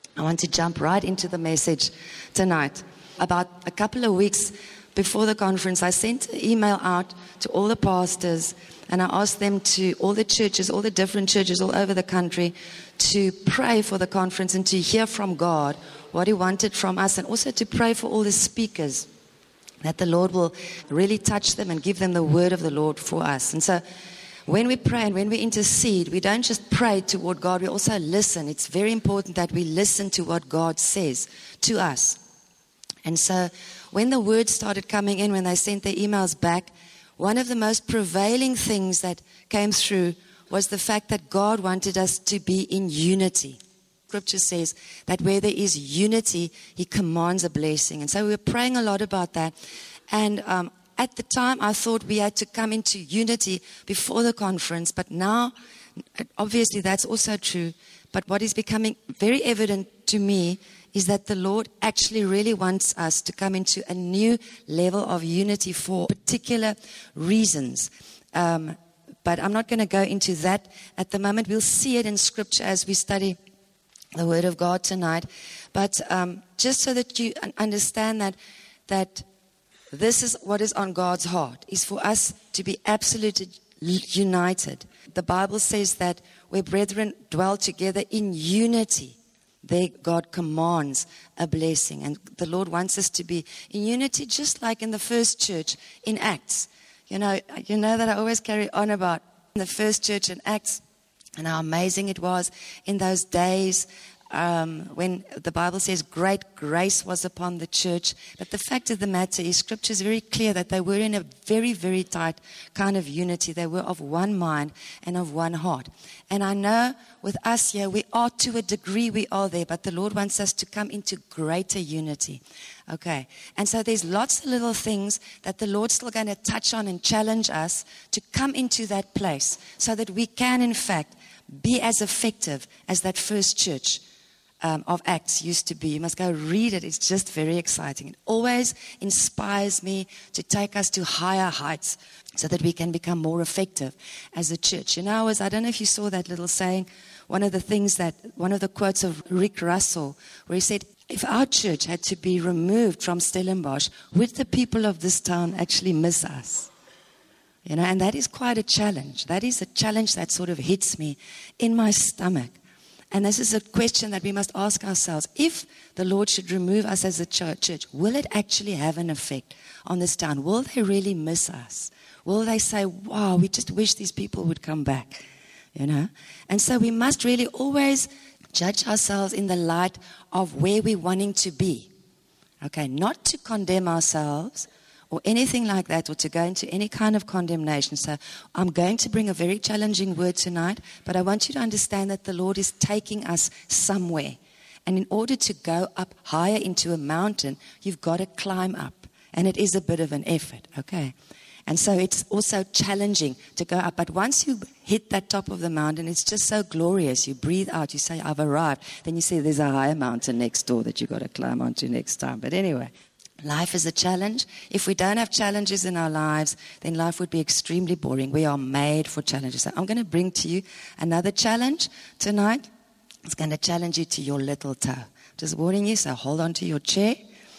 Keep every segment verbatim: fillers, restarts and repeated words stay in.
I want to jump right into the message tonight. About a couple of weeks before the conference, I sent an email out to all the pastors, and I asked them to, all the churches, all the different churches all over the country, to pray for the conference and to hear from God what He wanted from us, and also to pray for all the speakers, that the Lord will really touch them and give them the word of the Lord for us. And so when we pray and when we intercede, we don't just pray toward God, we also listen. It's very important that we listen to what God says to us. And so when the word started coming in, when they sent their emails back, one of the most prevailing things that came through was the fact that God wanted us to be in unity. Scripture says that where there is unity, He commands a blessing. And so we were praying a lot about that. And um, at the time, I thought we had to come into unity before the conference. But now, obviously, that's also true. But what is becoming very evident to me is that the Lord actually really wants us to come into a new level of unity for particular reasons. Um, but I'm not going to go into that at the moment. We'll see it in Scripture as we study the Word of God tonight. But um, just so that you understand that that this is what is on God's heart, is for us to be absolutely united. The Bible says that where brethren dwell together in unity, there God commands a blessing. And the Lord wants us to be in unity, just like in the first church in Acts. You know, you know that I always carry on about the first church in Acts and how amazing it was in those days um, when the Bible says great grace was upon the church. But the fact of the matter is, Scripture is very clear that they were in a very, very tight kind of unity. They were of one mind and of one heart. And I know with us here, we are to a degree, we are there, but the Lord wants us to come into greater unity. Okay, and so there's lots of little things that the Lord's still going to touch on and challenge us to come into that place so that we can, in fact, be as effective as that first church um, of Acts used to be. You must go read it. It's just very exciting. It always inspires me to take us to higher heights so that we can become more effective as a church. You know, I, was, I don't know if you saw that little saying, one of the things that, one of the quotes of Rick Russell, where he said, if our church had to be removed from Stellenbosch, would the people of this town actually miss us? You know, and that is quite a challenge. That is a challenge that sort of hits me in my stomach. And this is a question that we must ask ourselves. If the Lord should remove us as a church, will it actually have an effect on this town? Will they really miss us? Will they say, wow, we just wish these people would come back? You know? And so we must really always judge ourselves in the light of where we're wanting to be. Okay, not to condemn ourselves or anything like that, or to go into any kind of condemnation. So I'm going to bring a very challenging word tonight, but I want you to understand that the Lord is taking us somewhere. And in order to go up higher into a mountain, you've got to climb up. And it is a bit of an effort, okay? And so it's also challenging to go up. But once you hit that top of the mountain, it's just so glorious. You breathe out, you say, I've arrived. Then you see there's a higher mountain next door that you've got to climb onto next time. But anyway, life is a challenge. If we don't have challenges in our lives, then life would be extremely boring. We are made for challenges. So I'm going to bring to you another challenge tonight. It's going to challenge you to your little toe. Just warning you, so hold on to your chair.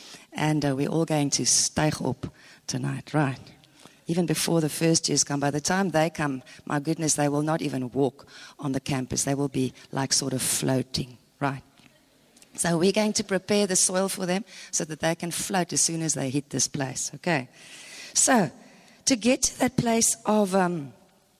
And uh, we're all going to steig up tonight, right? Even before the first years come, by the time they come, my goodness, they will not even walk on the campus. They will be like sort of floating, right? So we're going to prepare the soil for them so that they can float as soon as they hit this place, okay? So to get to that place of um,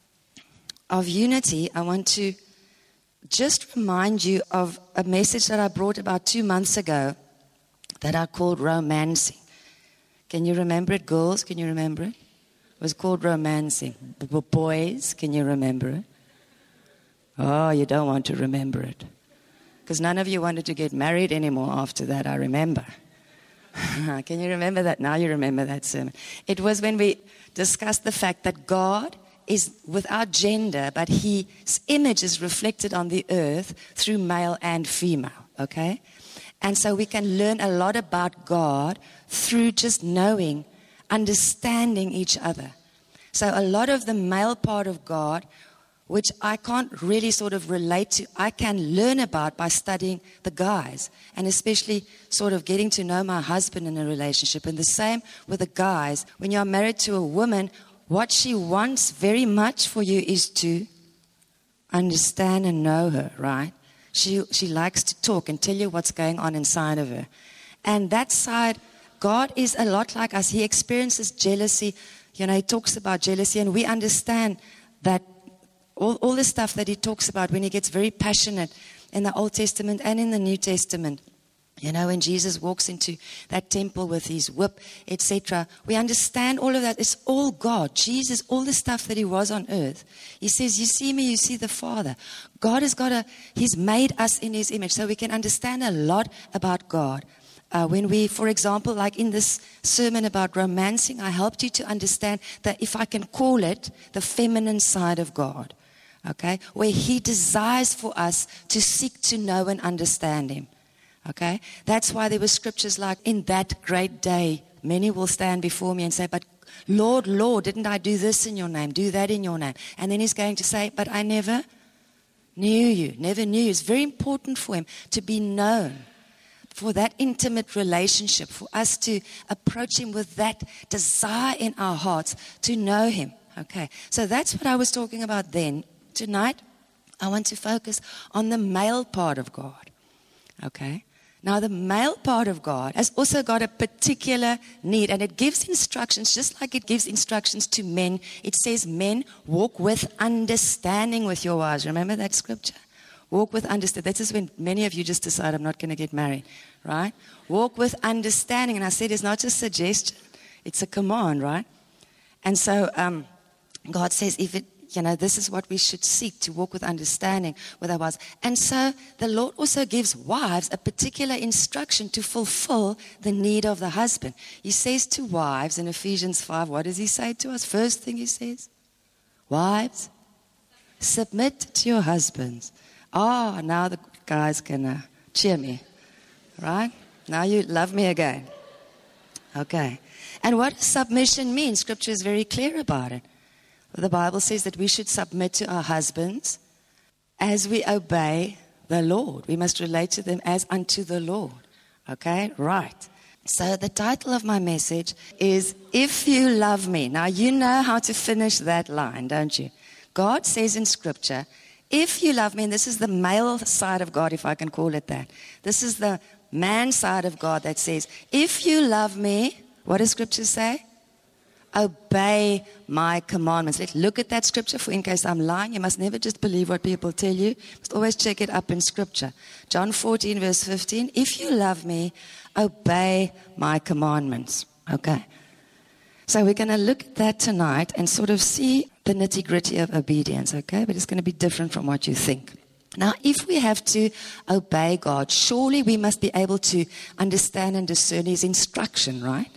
of unity, I want to just remind you of a message that I brought about two months ago that I called romancing. Can you remember it, girls? Can you remember it? It was called romancing. B- boys, can you remember it? Oh, you don't want to remember it. Because none of you wanted to get married anymore after that, I remember. Can you remember that? Now you remember that sermon. It was when we discussed the fact that God is without gender, but His image is reflected on the earth through male and female, okay? And so we can learn a lot about God through just knowing, understanding each other. So a lot of the male part of God which I can't really sort of relate to. I can learn about by studying the guys, and especially sort of getting to know my husband in a relationship. And the same with the guys. When you're married to a woman, what she wants very much for you is to understand and know her, right? She, she likes to talk and tell you what's going on inside of her. And that side, God is a lot like us. He experiences jealousy. You know, he talks about jealousy, and we understand that all, all the stuff that he talks about when he gets very passionate in the Old Testament and in the New Testament. You know, when Jesus walks into that temple with his whip, et cetera, we understand all of that. It's all God. Jesus, all the stuff that he was on earth. He says, you see me, you see the Father. God has got a, he's made us in his image, so we can understand a lot about God. Uh, when we, for example, like in this sermon about romancing, I helped you to understand that, if I can call it, the feminine side of God, okay, where he desires for us to seek to know and understand him, okay. That's why there were scriptures like, in that great day, many will stand before me and say, but Lord, Lord, didn't I do this in your name, do that in your name? And then he's going to say, but I never knew you, never knew you. It's very important for him to be known, for that intimate relationship, for us to approach him with that desire in our hearts to know him. Okay, so that's what I was talking about then. Tonight, I want to focus on the male part of God. Okay, now the male part of God has also got a particular need, and it gives instructions, just like it gives instructions to men. It says, men, walk with understanding with your wives. Remember that scripture? Walk with understanding. This is when many of you just decide, I'm not going to get married, right? Walk with understanding. And I said it's not just a suggestion, it's a command, right? And so um, God says, if it, you know, this is what we should seek, to walk with understanding with our wives. And so the Lord also gives wives a particular instruction to fulfill the need of the husband. He says to wives in Ephesians five, what does he say to us? First thing he says, wives, submit to your husbands. Oh, now the guys can uh, cheer me, right? Now you love me again. Okay. And what does submission mean? Scripture is very clear about it. The Bible says that we should submit to our husbands as we obey the Lord. We must relate to them as unto the Lord. Okay? Right. So the title of my message is, If You Love Me. Now you know how to finish that line, don't you? God says in Scripture, if you love me, and this is the male side of God, if I can call it that. This is the man side of God that says, if you love me, what does Scripture say? Obey my commandments. Let's look at that Scripture, for in case I'm lying. You must never just believe what people tell you. You must always check it up in Scripture. John fourteen, verse fifteen. If you love me, obey my commandments. Okay. So we're going to look at that tonight and sort of see the nitty-gritty of obedience, okay? But it's going to be different from what you think. Now, if we have to obey God, surely we must be able to understand and discern his instruction, right?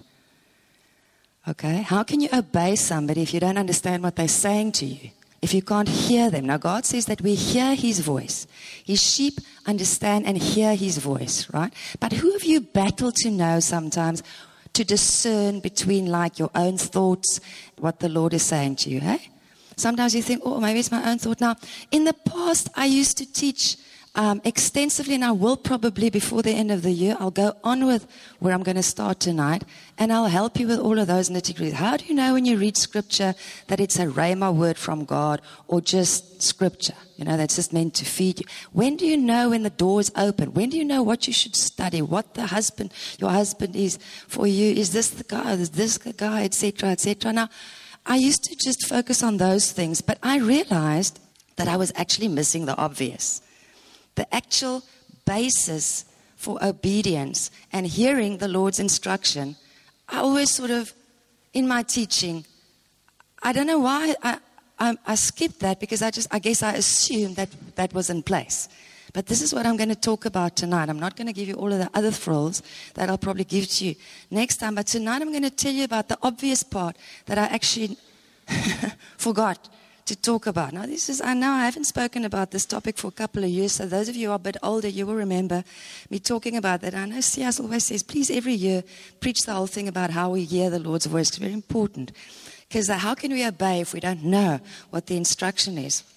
Okay? How can you obey somebody if you don't understand what they're saying to you? If you can't hear them? Now, God says that we hear his voice. His sheep understand and hear his voice, right? But who have you battled to know sometimes, to discern between like your own thoughts, what the Lord is saying to you, hey? Sometimes you think, oh, maybe it's my own thought. Now, in the past, I used to teach um, extensively, and I will probably before the end of the year, I'll go on with where I'm going to start tonight, and I'll help you with all of those nitty-gritty. How do you know when you read Scripture that it's a rhema word from God or just Scripture? You know, that's just meant to feed you. When do you know when the door is open? When do you know what you should study? What the husband, your husband is for you? Is this the guy? Is this the guy? Et cetera, et cetera. Now, I used to just focus on those things, but I realized that I was actually missing the obvious. The actual basis for obedience and hearing the Lord's instruction. I always sort of, in my teaching, I don't know why I, I, I skipped that, because I just, I guess I assumed that that was in place. But this is what I'm going to talk about tonight. I'm not going to give you all of the other thrills that I'll probably give to you next time. But tonight I'm going to tell you about the obvious part that I actually forgot to talk about. Now, this is, I know I haven't spoken about this topic for a couple of years, so those of you who are a bit older, you will remember me talking about that. I know C S always says, please every year preach the whole thing about how we hear the Lord's voice. It's very important. Because how can we obey if we don't know what the instruction is?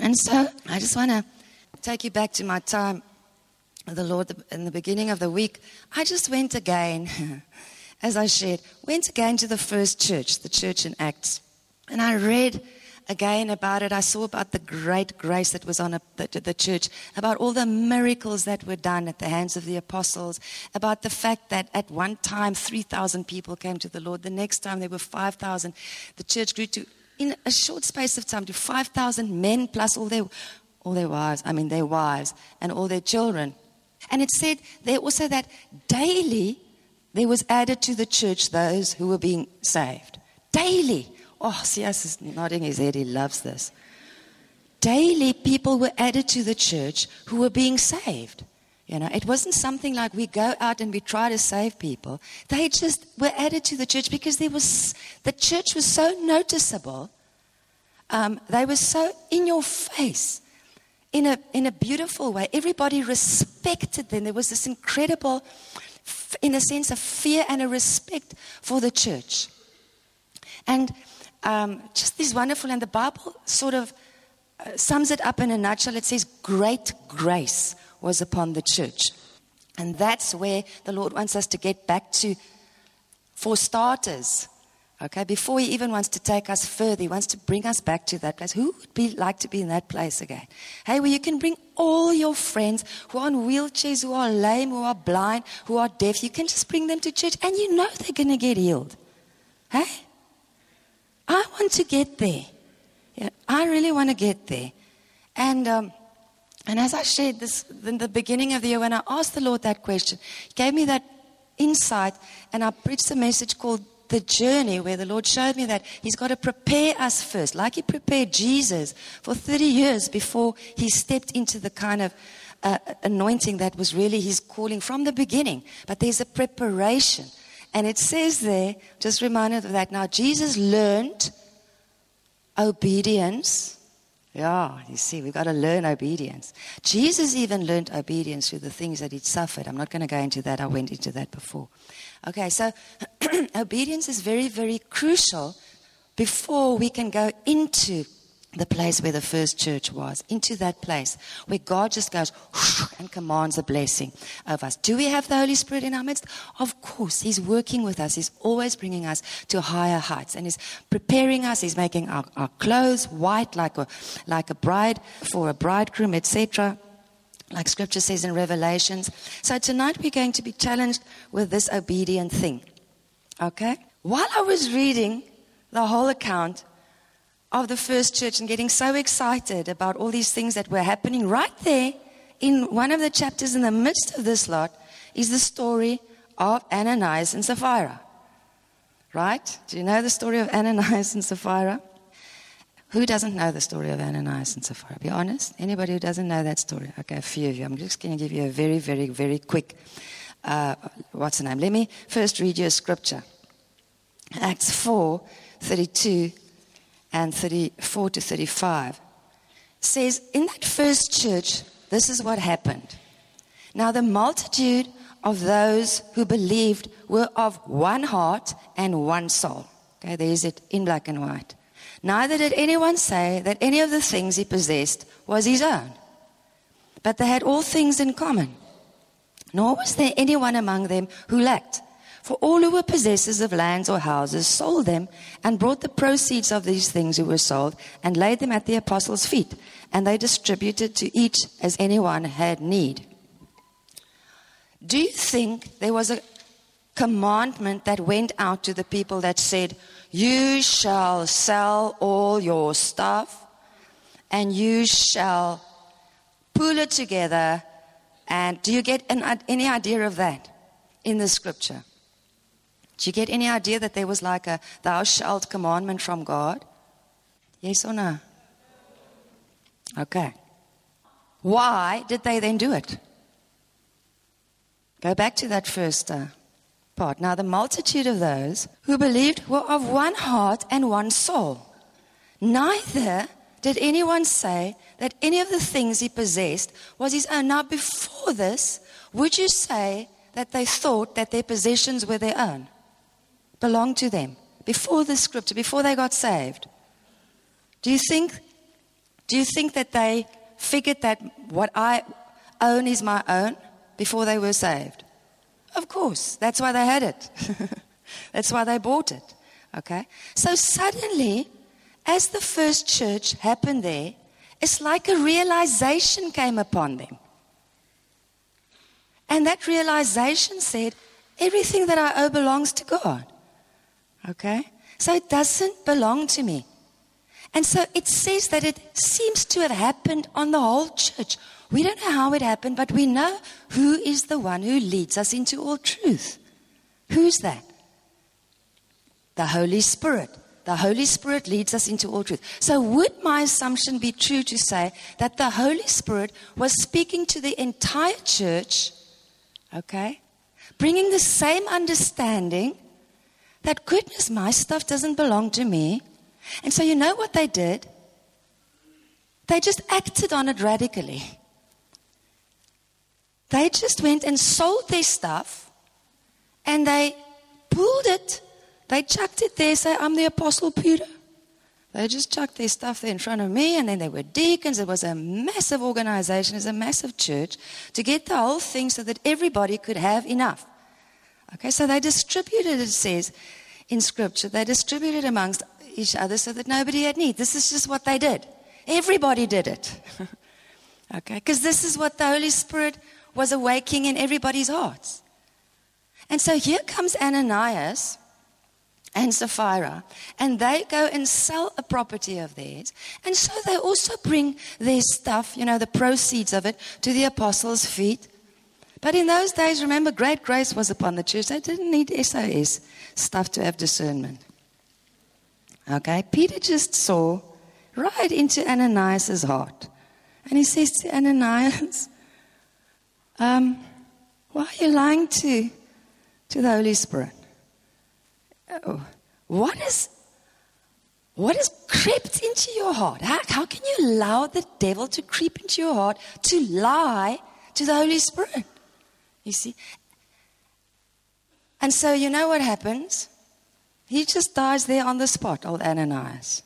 And so I just want to take you back to my time with the Lord in the beginning of the week. I just went again, as I shared, went again to the first church, the church in Acts. And I read again about it. I saw about the great grace that was on a, the, the church, about all the miracles that were done at the hands of the apostles, about the fact that at one time three thousand people came to the Lord. The next time there were five thousand. The church grew to, in a short space of time, to five thousand men plus all their, all their wives, I mean their wives and all their children. And it said there also that daily there was added to the church those who were being saved. Daily. Oh, C S is nodding his head. He loves this. Daily, people were added to the church who were being saved. You know, it wasn't something like we go out and we try to save people. They just were added to the church because there was the church was so noticeable. Um, they were so in your face, in a in a beautiful way. Everybody respected them. There was this incredible, in a sense, of fear and a respect for the church, and. Um, just this wonderful, and the Bible sort of uh, sums it up in a nutshell. It says, great grace was upon the church. And that's where the Lord wants us to get back to, for starters. Okay, before He even wants to take us further, He wants to bring us back to that place. Who would be like to be in that place again? Hey, where you can bring all your friends who are on wheelchairs, who are lame, who are blind, who are deaf. You can just bring them to church, and you know they're going to get healed. Hey? I want to get there. Yeah, I really want to get there. And um, and as I shared this in the beginning of the year, when I asked the Lord that question, He gave me that insight, and I preached a message called The Journey, where the Lord showed me that He's got to prepare us first, like He prepared Jesus for thirty years before He stepped into the kind of uh, anointing that was really His calling from the beginning. But there's a preparation. And it says there, just reminded of that. Now, Jesus learned obedience. Yeah, you see, we've got to learn obedience. Jesus even learned obedience through the things that He'd suffered. I'm not going to go into that. I went into that before. Okay, so obedience is very, very crucial before we can go into the place where the first church was, into that place where God just goes and commands a blessing of us. Do we have the Holy Spirit in our midst? Of course. He's working with us. He's always bringing us to higher heights, and He's preparing us. He's making our, our clothes white like a, like a bride for a bridegroom, et cetera, like Scripture says in Revelations. So tonight we're going to be challenged with this obedient thing. Okay? While I was reading the whole account of the first church and getting so excited about all these things that were happening right there in one of the chapters in the midst of this lot is the story of Ananias and Sapphira. Right? Do you know the story of Ananias and Sapphira? Who doesn't know the story of Ananias and Sapphira? Be honest. Anybody who doesn't know that story? Okay, a few of you. I'm just going to give you a very, very, very quick, uh, what's the name? Let me first read you a scripture. Acts four, thirty-two and thirty-four to thirty-five says, in that first church, this is what happened. Now the multitude of those who believed were of one heart and one soul. Okay, there's it in black and white. Neither did anyone say that any of the things he possessed was his own, but they had all things in common. Nor was there anyone among them who lacked. For all who were possessors of lands or houses sold them and brought the proceeds of these things who were sold and laid them at the apostles' feet, and they distributed to each as anyone had need. Do you think there was a commandment that went out to the people that said, you shall sell all your stuff and you shall pull it together? And do you get an, any idea of that in the scripture? Do you get any idea that there was like a thou shalt commandment from God? Yes or no? Okay. Why did they then do it? Go back to that first uh, part. Now the multitude of those who believed were of one heart and one soul. Neither did anyone say that any of the things he possessed was his own. Now before this, would you say that they thought that their possessions were their own? Belonged to them? Before the scripture, before they got saved? Do you think Do you think that they figured that what I own is my own before they were saved? Of course. That's why they had it. That's why they bought it. Okay? So suddenly, as the first church happened there, it's like a realization came upon them. And that realization said, everything that I owe belongs to God. Okay? So it doesn't belong to me. And so it says that it seems to have happened on the whole church. We don't know how it happened, but we know who is the one who leads us into all truth. Who's that? The Holy Spirit. The Holy Spirit leads us into all truth. So would my assumption be true to say that the Holy Spirit was speaking to the entire church, okay, bringing the same understanding that, goodness, my stuff doesn't belong to me. And so you know what they did? They just acted on it radically. They just went and sold their stuff and they pulled it. They chucked it there, say, I'm the Apostle Peter. They just chucked their stuff there in front of me, and then they were deacons. It was a massive organization, it was a massive church, to get the whole thing so that everybody could have enough. Okay, so they distributed, it says in Scripture, they distributed amongst each other so that nobody had need. This is just what they did. Everybody did it. Okay, because this is what the Holy Spirit was awakening in everybody's hearts. And so here comes Ananias and Sapphira, and they go and sell a property of theirs. And so they also bring their stuff, you know, the proceeds of it, to the apostles' feet. But in those days, remember, great grace was upon the church. They didn't need S O S stuff to have discernment. Okay, Peter just saw right into Ananias' heart. And he says to Ananias, um, why are you lying to, to the Holy Spirit? Oh, what is what has crept into your heart? How, how can you allow the devil to creep into your heart to lie to the Holy Spirit? You see? And so you know what happens? He just dies there on the spot, old Ananias.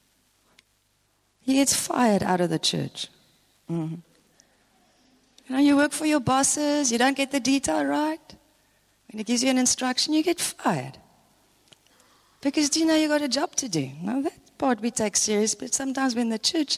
He gets fired out of the church. Mm-hmm. You know, you work for your bosses, you don't get the detail right. When he gives you an instruction, you get fired. Because, do you know, you got a job to do? Now, that part we take serious, but sometimes when the church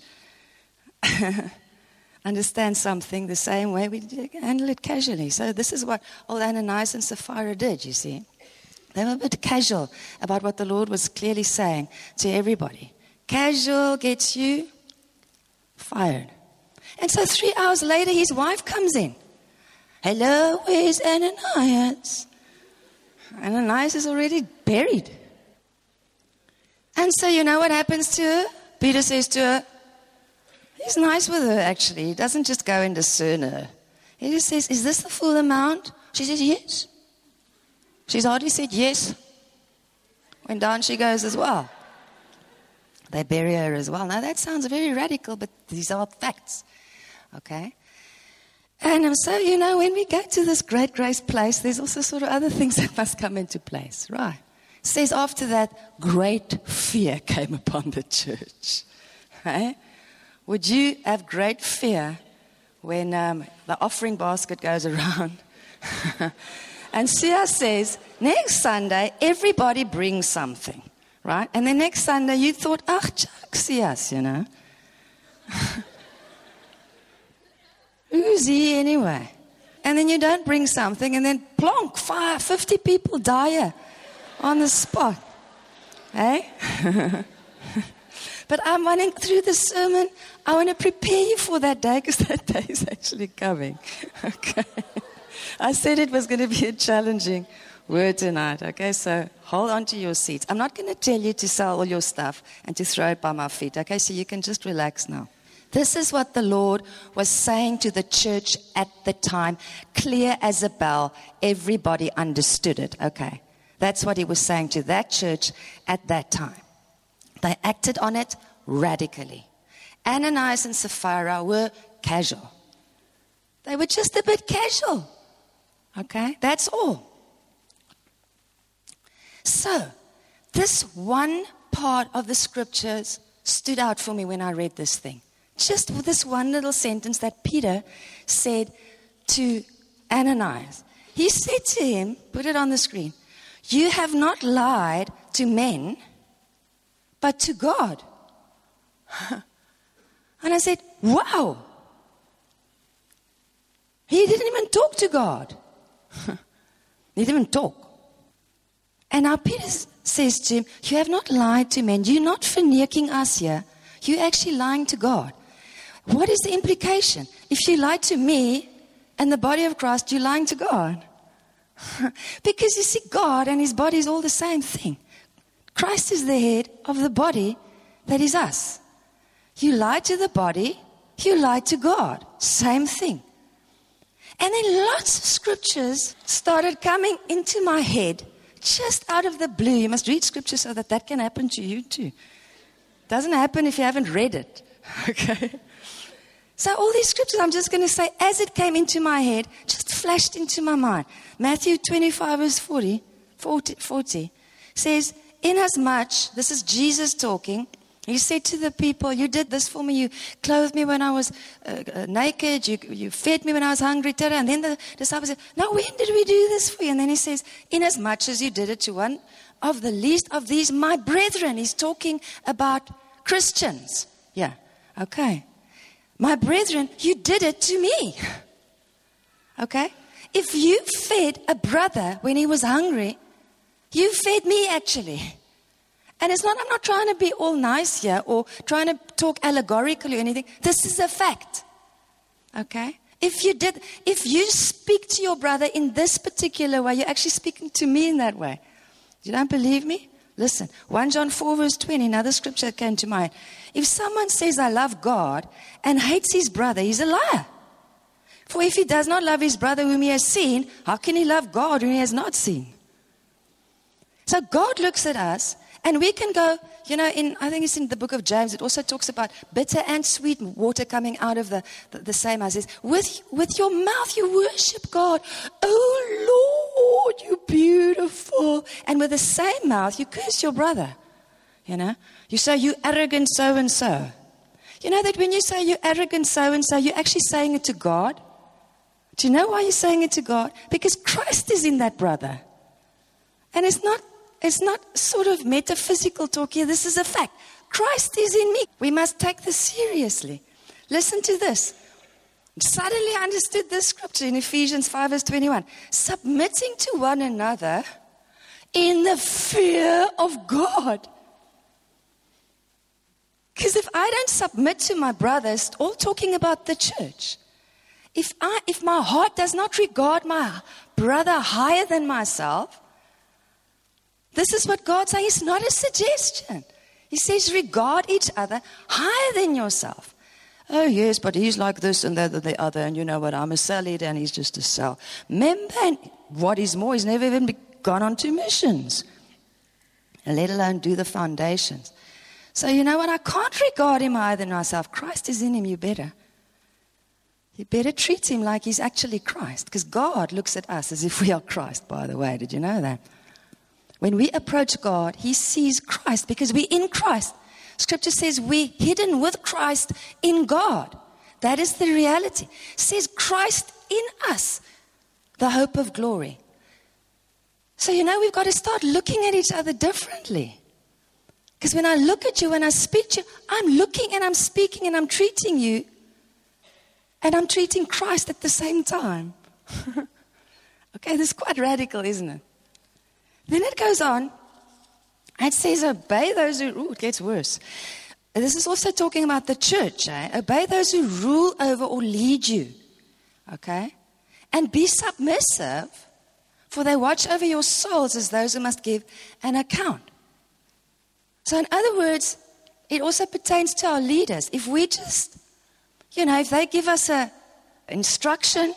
understands something the same way, we handle it casually. So this is what old Ananias and Sapphira did, you see. They were a bit casual about what the Lord was clearly saying to everybody. Casual gets you fired. And so three hours later, his wife comes in. Hello, where's Ananias? Ananias is already buried. And so you know what happens to her? Peter says to her, he's nice with her actually. He doesn't just go and discern her. He just says, is this the full amount? She says, yes. She's hardly said yes when down she goes as well. They bury her as well. Now that sounds very radical, but these are facts. Okay? And um, so, you know, when we go to this great grace place, there's also sort of other things that must come into place, right? It says after that, great fear came upon the church. Right? Would you have great fear when um, the offering basket goes around? And Sia says, next Sunday, everybody brings something, right? And then next Sunday, you thought, ach, chuck Sia's, you know. Who's he anyway? And then you don't bring something, and then plonk, five, fifty people die on the spot. Hey? But I'm running through the sermon. I want to prepare you for that day, because that day is actually coming. Okay? I said it was going to be a challenging word tonight. Okay, so hold on to your seats. I'm not going to tell you to sell all your stuff and to throw it by my feet. Okay, so you can just relax now. This is what the Lord was saying to the church at the time, clear as a bell. Everybody understood it. Okay, that's what he was saying to that church at that time. They acted on it radically. Ananias and Sapphira were casual. They were just a bit casual. Okay, that's all. So, this one part of the scriptures stood out for me when I read this thing. Just with this one little sentence that Peter said to Ananias. He said to him, put it on the screen, you have not lied to men, but to God. And I said, wow. He didn't even talk to God. He didn't even talk. And now Peter says to him, you have not lied to men. You're not finiking us here. You're actually lying to God. What is the implication? If you lie to me and the body of Christ, you're lying to God. Because you see, God and his body is all the same thing. Christ is the head of the body that is us. You lie to the body, you lie to God. Same thing. And then lots of scriptures started coming into my head just out of the blue. You must read scripture so that that can happen to you too. Doesn't happen if you haven't read it. Okay? So all these scriptures, I'm just going to say, as it came into my head, just flashed into my mind. Matthew twenty-five verse forty, forty, forty says, inasmuch, this is Jesus talking, he said to the people, you did this for me, you clothed me when I was uh, uh, naked, you, you fed me when I was hungry, et cetera. And then the disciples said, now when did we do this for you? And then he says, inasmuch as you did it to one of the least of these, my brethren. He's talking about Christians. Yeah, okay. My brethren, you did it to me. Okay? If you fed a brother when he was hungry, you fed me actually. And it's not, I'm not trying to be all nice here or trying to talk allegorically or anything. This is a fact. Okay? If you did, if you speak to your brother in this particular way, you're actually speaking to me in that way. You don't believe me? Listen, First John four verse twenty, another scripture that came to mind. If someone says, I love God and hates his brother, he's a liar. For if he does not love his brother whom he has seen, how can he love God whom he has not seen? So God looks at us and we can go, you know, in I think it's in the book of James, it also talks about bitter and sweet water coming out of the, the, the same house. It says, with, with your mouth you worship God. Oh Lord, you're beautiful. And with the same mouth you curse your brother. You know, you say you arrogant so and so. You know that when you say you arrogant so and so, you're actually saying it to God. Do you know why you're saying it to God? Because Christ is in that brother. And it's not It's not sort of metaphysical talk here. This is a fact. Christ is in me. We must take this seriously. Listen to this. Suddenly I understood this scripture in Ephesians five verse twenty-one. Submitting to one another in the fear of God. Because if I don't submit to my brothers, all talking about the church. If I, if my heart does not regard my brother higher than myself, this is what God's saying. It's not a suggestion. He says, regard each other higher than yourself. Oh, yes, but he's like this and that and the other. And you know what? I'm a cell leader and he's just a cell member. And what is more, he's never even gone on to missions, let alone do the foundations. So you know what? I can't regard him higher than myself. Christ is in him. You better. You better treat him like he's actually Christ. Because God looks at us as if we are Christ, by the way. Did you know that? When we approach God, he sees Christ because we're in Christ. Scripture says we're hidden with Christ in God. That is the reality. It says Christ in us, the hope of glory. So, you know, we've got to start looking at each other differently. Because when I look at you, when I speak to you, I'm looking and I'm speaking and I'm treating you. And I'm treating Christ at the same time. Okay, this is quite radical, isn't it? Then it goes on. It says, obey those who, ooh, it gets worse. This is also talking about the church. Eh? Obey those who rule over or lead you. Okay? And be submissive, for they watch over your souls as those who must give an account. So in other words, it also pertains to our leaders. If we just, you know, if they give us a instruction,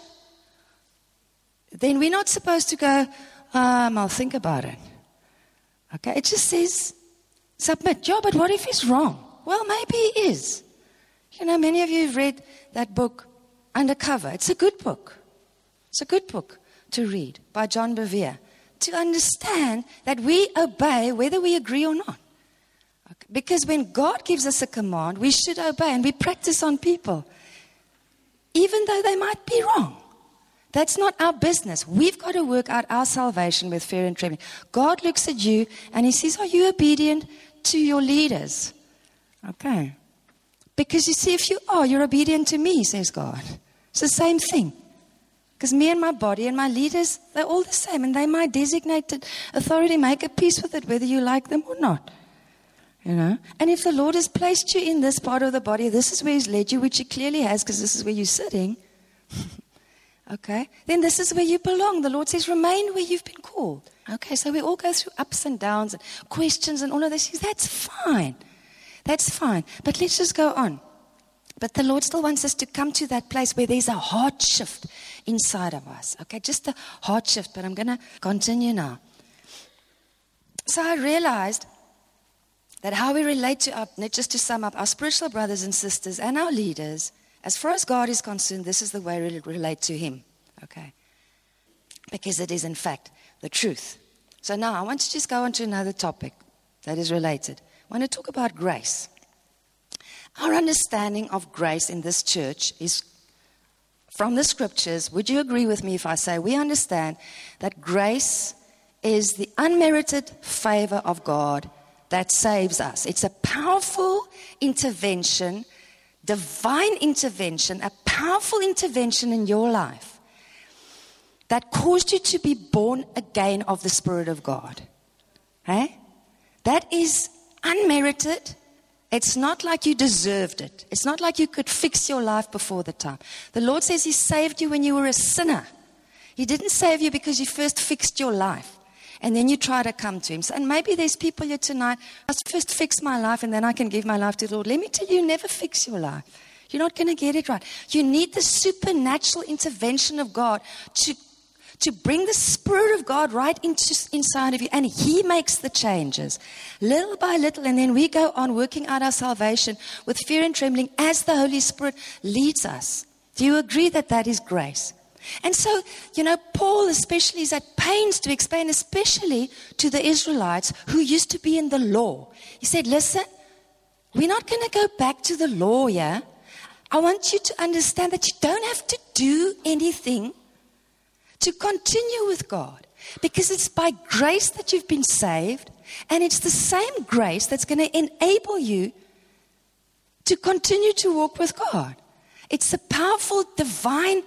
then we're not supposed to go, um, I'll think about it. Okay, it just says, submit. Yeah, but what if he's wrong? Well, maybe he is. You know, many of you have read that book, Undercover. It's a good book. It's a good book to read by John Bevere. To understand that we obey whether we agree or not. Okay. Because when God gives us a command, we should obey, and we practice on people, even though they might be wrong. That's not our business. We've got to work out our salvation with fear and trembling. God looks at you and He says, are you obedient to your leaders? Okay. Because you see, if you are, you're obedient to me, says God. It's the same thing. Because me and my body and my leaders, they're all the same. And they, my designated authority, make a peace with it, whether you like them or not. You know? And if the Lord has placed you in this part of the body, this is where He's led you, which He clearly has, because this is where you're sitting. Okay? Then this is where you belong. The Lord says, remain where you've been called. Okay, so we all go through ups and downs and questions and all of this. That's fine. That's fine. But let's just go on. But the Lord still wants us to come to that place where there's a heart shift inside of us. Okay, just a heart shift. But I'm going to continue now. So I realized that how we relate to our, just to sum up, our spiritual brothers and sisters and our leaders, as far as God is concerned, this is the way we relate to Him. Okay? Because it is, in fact, the truth. So now I want to just go on to another topic that is related. I want to talk about grace. Our understanding of grace in this church is from the scriptures. Would you agree with me if I say we understand that grace is the unmerited favor of God that saves us? It's a powerful intervention, divine intervention, a powerful intervention in your life that caused you to be born again of the Spirit of God. Hey? That is unmerited. It's not like you deserved it. It's not like you could fix your life before the time. The Lord says He saved you when you were a sinner. He didn't save you because you first fixed your life and then you try to come to Him. So, and maybe there's people here tonight, I must first fix my life and then I can give my life to the Lord. Let me tell you, you never fix your life. You're not going to get it right. You need the supernatural intervention of God to to bring the Spirit of God right into, inside of you. And He makes the changes, little by little. And then we go on working out our salvation with fear and trembling as the Holy Spirit leads us. Do you agree that that is grace? And so, you know, Paul especially is at pains to explain, especially to the Israelites who used to be in the law. He said, listen, we're not going to go back to the law here. I want you to understand that you don't have to do anything to continue with God, because it's by grace that you've been saved, and it's the same grace that's going to enable you to continue to walk with God. It's a powerful divine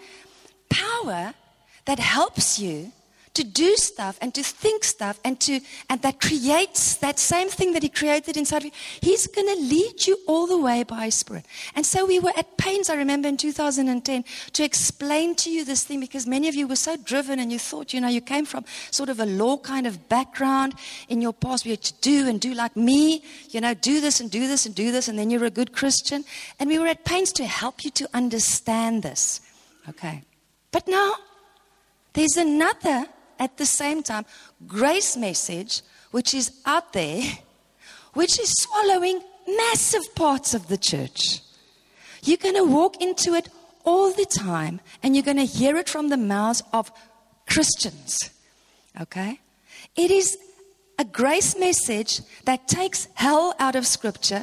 power that helps you to do stuff and to think stuff and to and that creates that same thing that He created inside of you. He's going to lead you all the way by His Spirit. And so we were at pains, I remember in two thousand ten, to explain to you this thing, because many of you were so driven and you thought, you know, you came from sort of a law kind of background in your past where you had to do and do like me, you know, do this and do this and do this, and then you're a good Christian. And we were at pains to help you to understand this. Okay. But now there's another, at the same time, grace message, which is out there, which is swallowing massive parts of the church. You're going to walk into it all the time, and you're going to hear it from the mouths of Christians. Okay? It is a grace message that takes hell out of Scripture,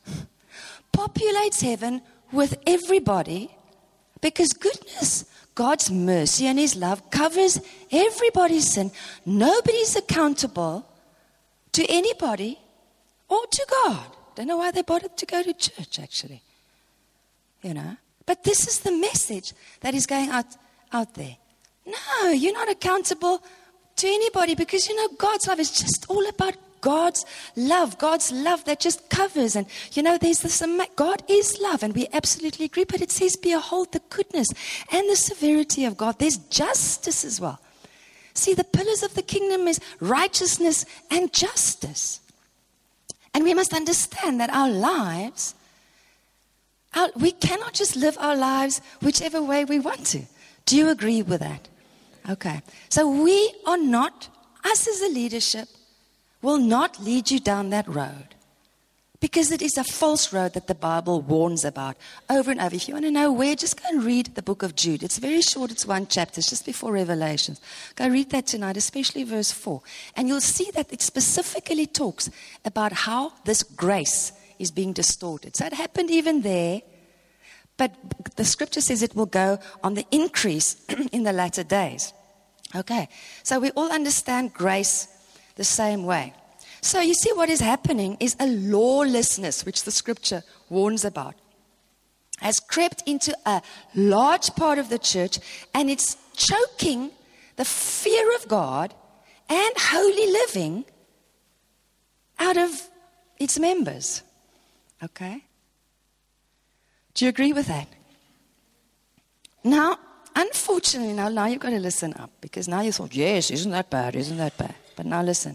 populates heaven with everybody, because goodness, God's mercy and His love covers everybody's sin. Nobody's accountable to anybody or to God. Don't know why they bothered to go to church, actually. You know? But this is the message that is going out, out there. No, you're not accountable to anybody, because, you know, God's love is just all about God's love, God's love that just covers. And, you know, there's this, God is love, and we absolutely agree, but it says, behold the goodness and the severity of God. There's justice as well. See, the pillars of the kingdom is righteousness and justice. And we must understand that our lives, our, we cannot just live our lives whichever way we want to. Do you agree with that? Okay. So we are not, us as a leadership, will not lead you down that road. Because it is a false road that the Bible warns about over and over. If you want to know where, just go and read the book of Jude. It's very short. It's one chapter. It's just before Revelation. Go read that tonight, especially verse four. And you'll see that it specifically talks about how this grace is being distorted. So it happened even there. But the scripture says it will go on the increase in the latter days. Okay. So we all understand grace the same way. So you see what is happening is a lawlessness, which the scripture warns about, has crept into a large part of the church, and it's choking the fear of God and holy living out of its members. Okay? Do you agree with that? Now, unfortunately, now, now you've got to listen up, because now you thought, yes, isn't that bad, isn't that bad? But now listen.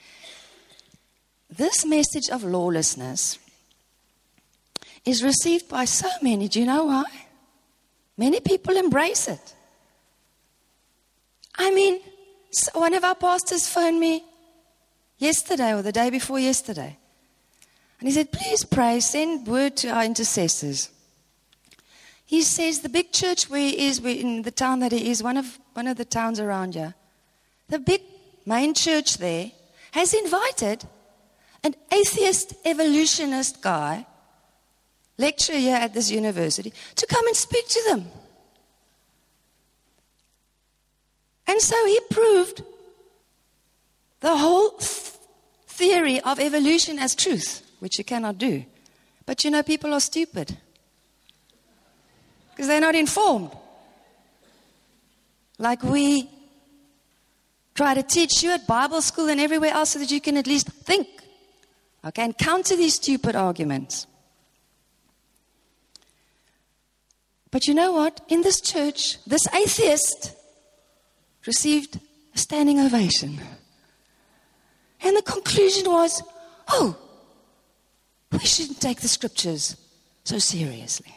This message of lawlessness is received by so many. Do you know why? Many people embrace it. I mean, one of our pastors phoned me yesterday or the day before yesterday. And he said, please pray, send word to our intercessors. He says the big church where he is, where in the town that he is, one of, one of the towns around here, the big main church there has invited an atheist evolutionist guy, lecturer here at this university, to come and speak to them. And so he proved the whole th- theory of evolution as truth, which you cannot do. But you know, people are stupid because they're not informed. Like we try to teach you at Bible school and everywhere else so that you can at least think. Okay, and counter these stupid arguments. But you know what? In this church, this atheist received a standing ovation. And the conclusion was, oh, we shouldn't take the scriptures so seriously.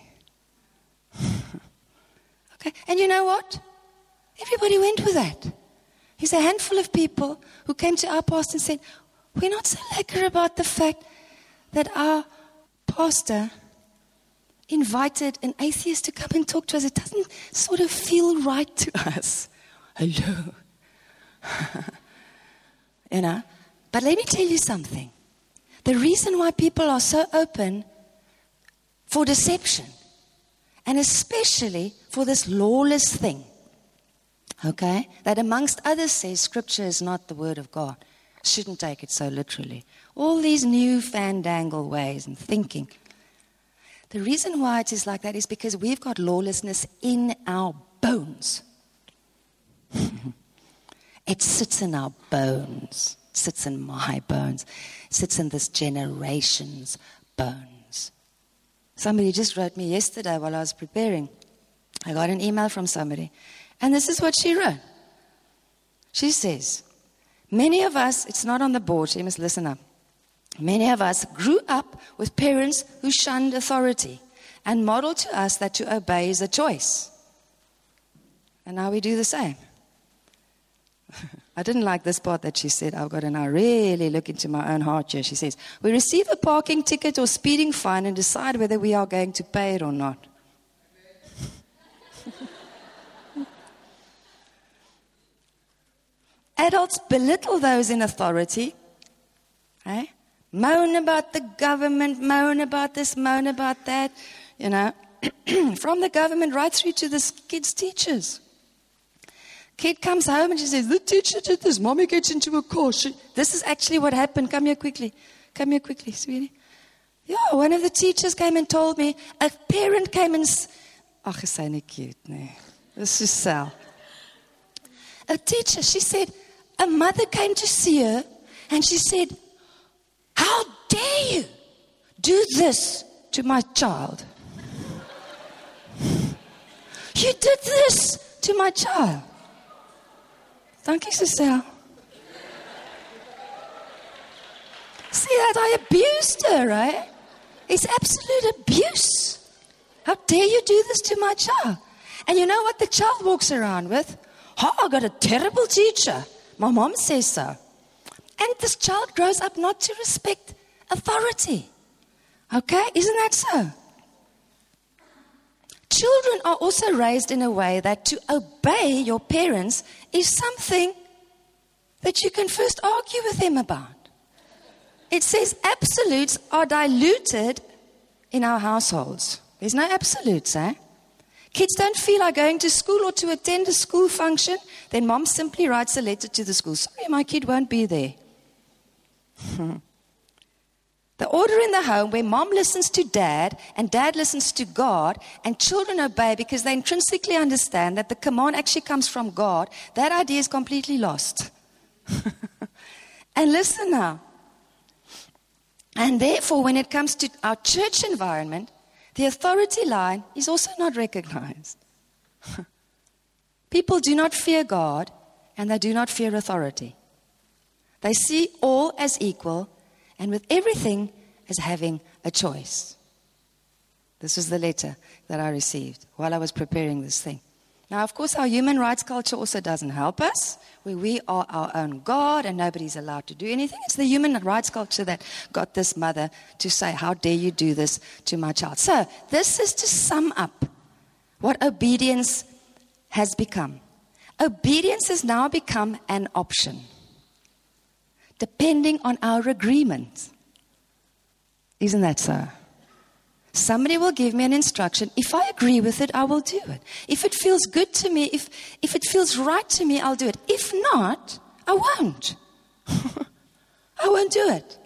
Okay, and you know what? Everybody went with that. There's a handful of people who came to our pastor and said, we're not so lacquer about the fact that our pastor invited an atheist to come and talk to us. It doesn't sort of feel right to us. Hello. You know? But let me tell you something. The reason why people are so open for deception, and especially for this lawless thing, okay, that amongst others says scripture is not the word of God. Shouldn't take it so literally. All these new fandangle ways and thinking. The reason why it is like that is because we've got lawlessness in our bones. It sits in our bones. It sits in my bones. It sits in this generation's bones. Somebody just wrote me yesterday while I was preparing. I got an email from somebody. And this is what she wrote. She says, many of us, it's not on the board, so you must listen up. Many of us grew up with parents who shunned authority and modeled to us that to obey is a choice. And now we do the same. I didn't like this part that she said. I've got to now really look into my own heart here. She says, we receive a parking ticket or speeding fine and decide whether we are going to pay it or not. Adults belittle those in authority. Eh? Moan about the government, moan about this, moan about that. You know, from the government right through to the kids' teachers. Kid comes home and she says, the teacher did this. Mommy gets into a car. She, this is actually what happened. Come here quickly. Come here quickly, sweetie. Yeah, one of the teachers came and told me, a parent came and... Ach, is sy nie cute, nee. This is Sal. A teacher, she said, a mother came to see her and she said, how dare you do this to my child? You did this to my child. Dankie, Cecile. See that? I abused her, right? It's absolute abuse. How dare you do this to my child? And you know what the child walks around with? Oh, I got a terrible teacher. My mom says so. And this child grows up not to respect authority. Okay, isn't that so? Children are also raised in a way that to obey your parents is something that you can first argue with them about. It says absolutes are diluted in our households. There's no absolutes, eh? Kids don't feel like going to school or to attend a school function. Then mom simply writes a letter to the school. Sorry, my kid won't be there. The order in the home where mom listens to dad and dad listens to God and children obey because they intrinsically understand that the command actually comes from God, that idea is completely lost. And listen now. And therefore, when it comes to our church environment, the authority line is also not recognized. People do not fear God and they do not fear authority. They see all as equal and with everything as having a choice. This was the letter that I received while I was preparing this thing. Now, of course, our human rights culture also doesn't help us, where we are our own God and nobody's allowed to do anything. It's the human rights culture that got this mother to say, how dare you do this to my child? So, this is to sum up what obedience has become. Obedience has now become an option, depending on our agreement. Isn't that so? Somebody will give me an instruction. If I agree with it, I will do it. If it feels good to me, if, if it feels right to me, I'll do it. If not, I won't. I won't do it.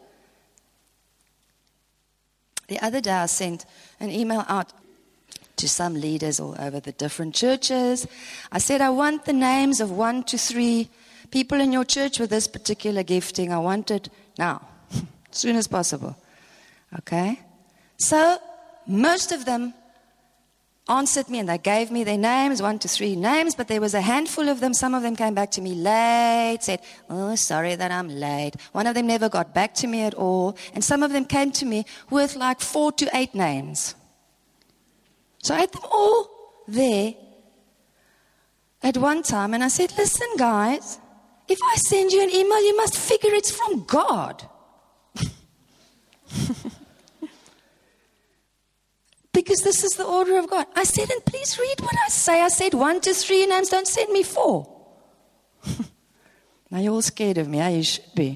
The other day I sent an email out to some leaders all over the different churches. I said, I want the names of one to three people in your church with this particular gifting. I want it now, as soon as possible. Okay? So, most of them answered me and they gave me their names, one to three names, but there was a handful of them. Some of them came back to me late, said, oh, sorry that I'm late. One of them never got back to me at all. And some of them came to me with like four to eight names. So I had them all there at one time. And I said, listen, guys, if I send you an email, you must figure it's from God. Because this is the order of God. I said, and please read what I say. I said one to three names, don't send me four. Now you're all scared of me, eh? You should be.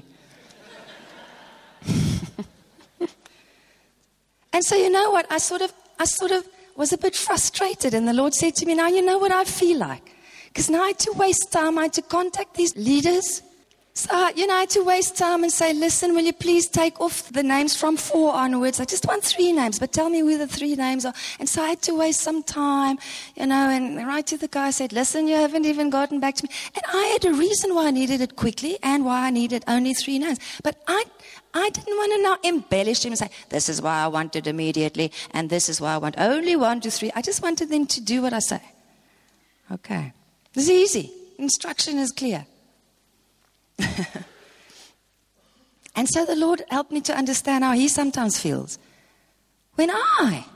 And so you know what? I sort of, I sort of was a bit frustrated. And the Lord said to me, now you know what I feel like. Because now I had to waste time. I had to contact these leaders. So, you know, I had to waste time and say, listen, will you please take off the names from four onwards? I just want three names, but tell me who the three names are. And so I had to waste some time, you know, and write to the guy, I said, listen, you haven't even gotten back to me. And I had a reason why I needed it quickly and why I needed only three names. But I I didn't want to now embellish him and say, this is why I want it immediately, and this is why I want only one, two, three. I just wanted them to do what I say. Okay. It's easy. Instruction is clear. And so the Lord helped me to understand how He sometimes feels. When I,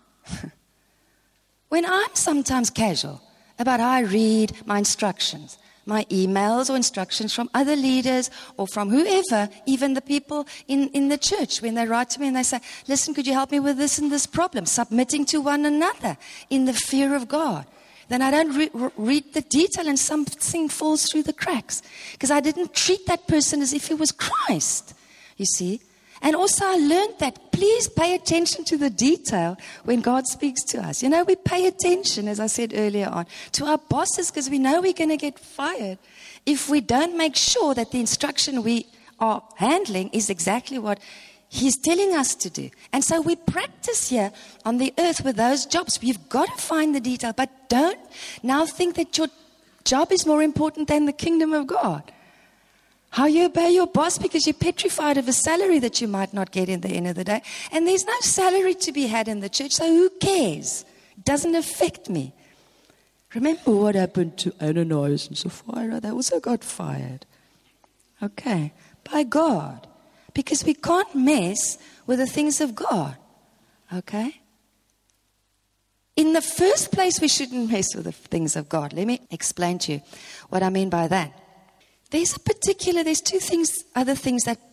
when I'm sometimes casual about how I read my instructions, my emails or instructions from other leaders or from whoever, even the people in, in the church, when they write to me and they say, listen, could you help me with this and this problem? Submitting to one another in the fear of God. Then I don't re- re- read the detail and something falls through the cracks. Because I didn't treat that person as if he was Christ, you see. And also I learned that please pay attention to the detail when God speaks to us. You know, we pay attention, as I said earlier on, to our bosses because we know we're going to get fired if we don't make sure that the instruction we are handling is exactly what He's telling us to do. And so we practice here on the earth with those jobs. You've got to find the detail, but don't now think that your job is more important than the kingdom of God. How you obey your boss because you're petrified of a salary that you might not get in the end of the day. And there's no salary to be had in the church, so who cares? It doesn't affect me. Remember what happened to Ananias and Sapphira? They also got fired. Okay, by God. Because we can't mess with the things of God. Okay? In the first place, we shouldn't mess with the things of God. Let me explain to you what I mean by that. There's a particular, there's two things, other things that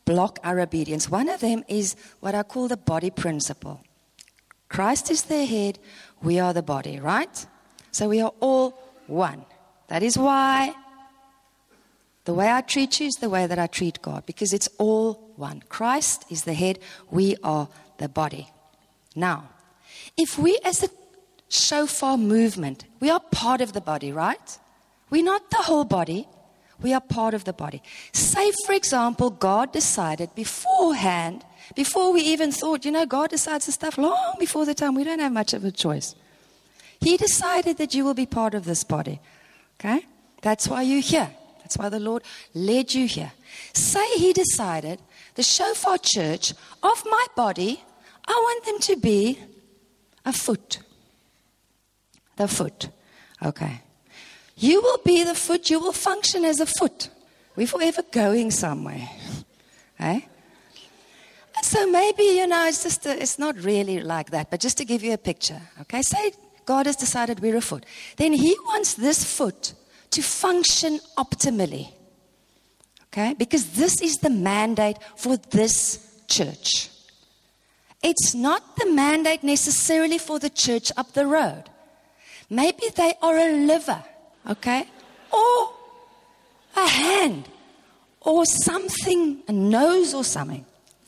block our obedience. One of them is what I call the body principle. Christ is the head, we are the body, right? So we are all one. That is why the way I treat you is the way that I treat God, because it's all one. Christ is the head, we are the body. Now, if we as a shofar movement, we are part of the body, right? We're not the whole body. We are part of the body. Say, for example, God decided beforehand, before we even thought, you know, God decides the stuff long before the time. We don't have much of a choice. He decided that you will be part of this body. Okay? That's why you're here. That's why the Lord led you here. Say He decided, the shofar church of my body, I want them to be a foot. The foot. Okay. You will be the foot. You will function as a foot. We're forever going somewhere. Eh? And so maybe, you know, it's just, a, it's not really like that. But just to give you a picture. Okay. Say God has decided we're a foot. Then He wants this foot to function optimally. Okay. Because this is the mandate for this church. It's not the mandate necessarily for the church up the road. Maybe they are a liver. Okay? Or a hand. Or something, a nose or something.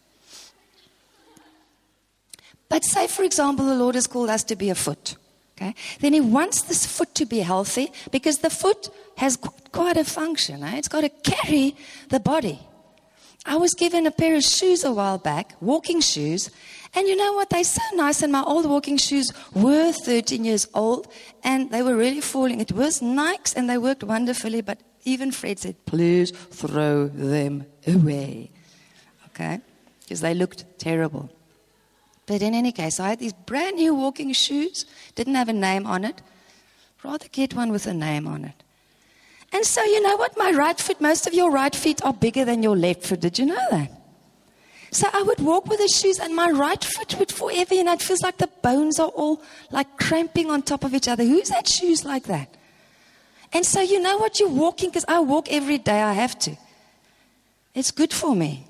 But say, for example, the Lord has called us to be a foot. Okay? Then He wants this foot to be healthy because the foot has quite a function. Eh? It's got to carry the body. I was given a pair of shoes a while back, walking shoes. And you know what? They're so nice. And my old walking shoes were thirteen years old. And they were really falling. It was Nikes and they worked wonderfully. But even Fred said, please throw them away. Okay? Because they looked terrible. But in any case, I had these brand new walking shoes. Didn't have a name on it. Rather get one with a name on it. And so you know what? My right foot, most of your right feet are bigger than your left foot. Did you know that? So I would walk with the shoes and my right foot would forever, you know, it feels like the bones are all like cramping on top of each other. Who's had shoes like that? And so you know what? You're walking, because I walk every day. I have to. It's good for me.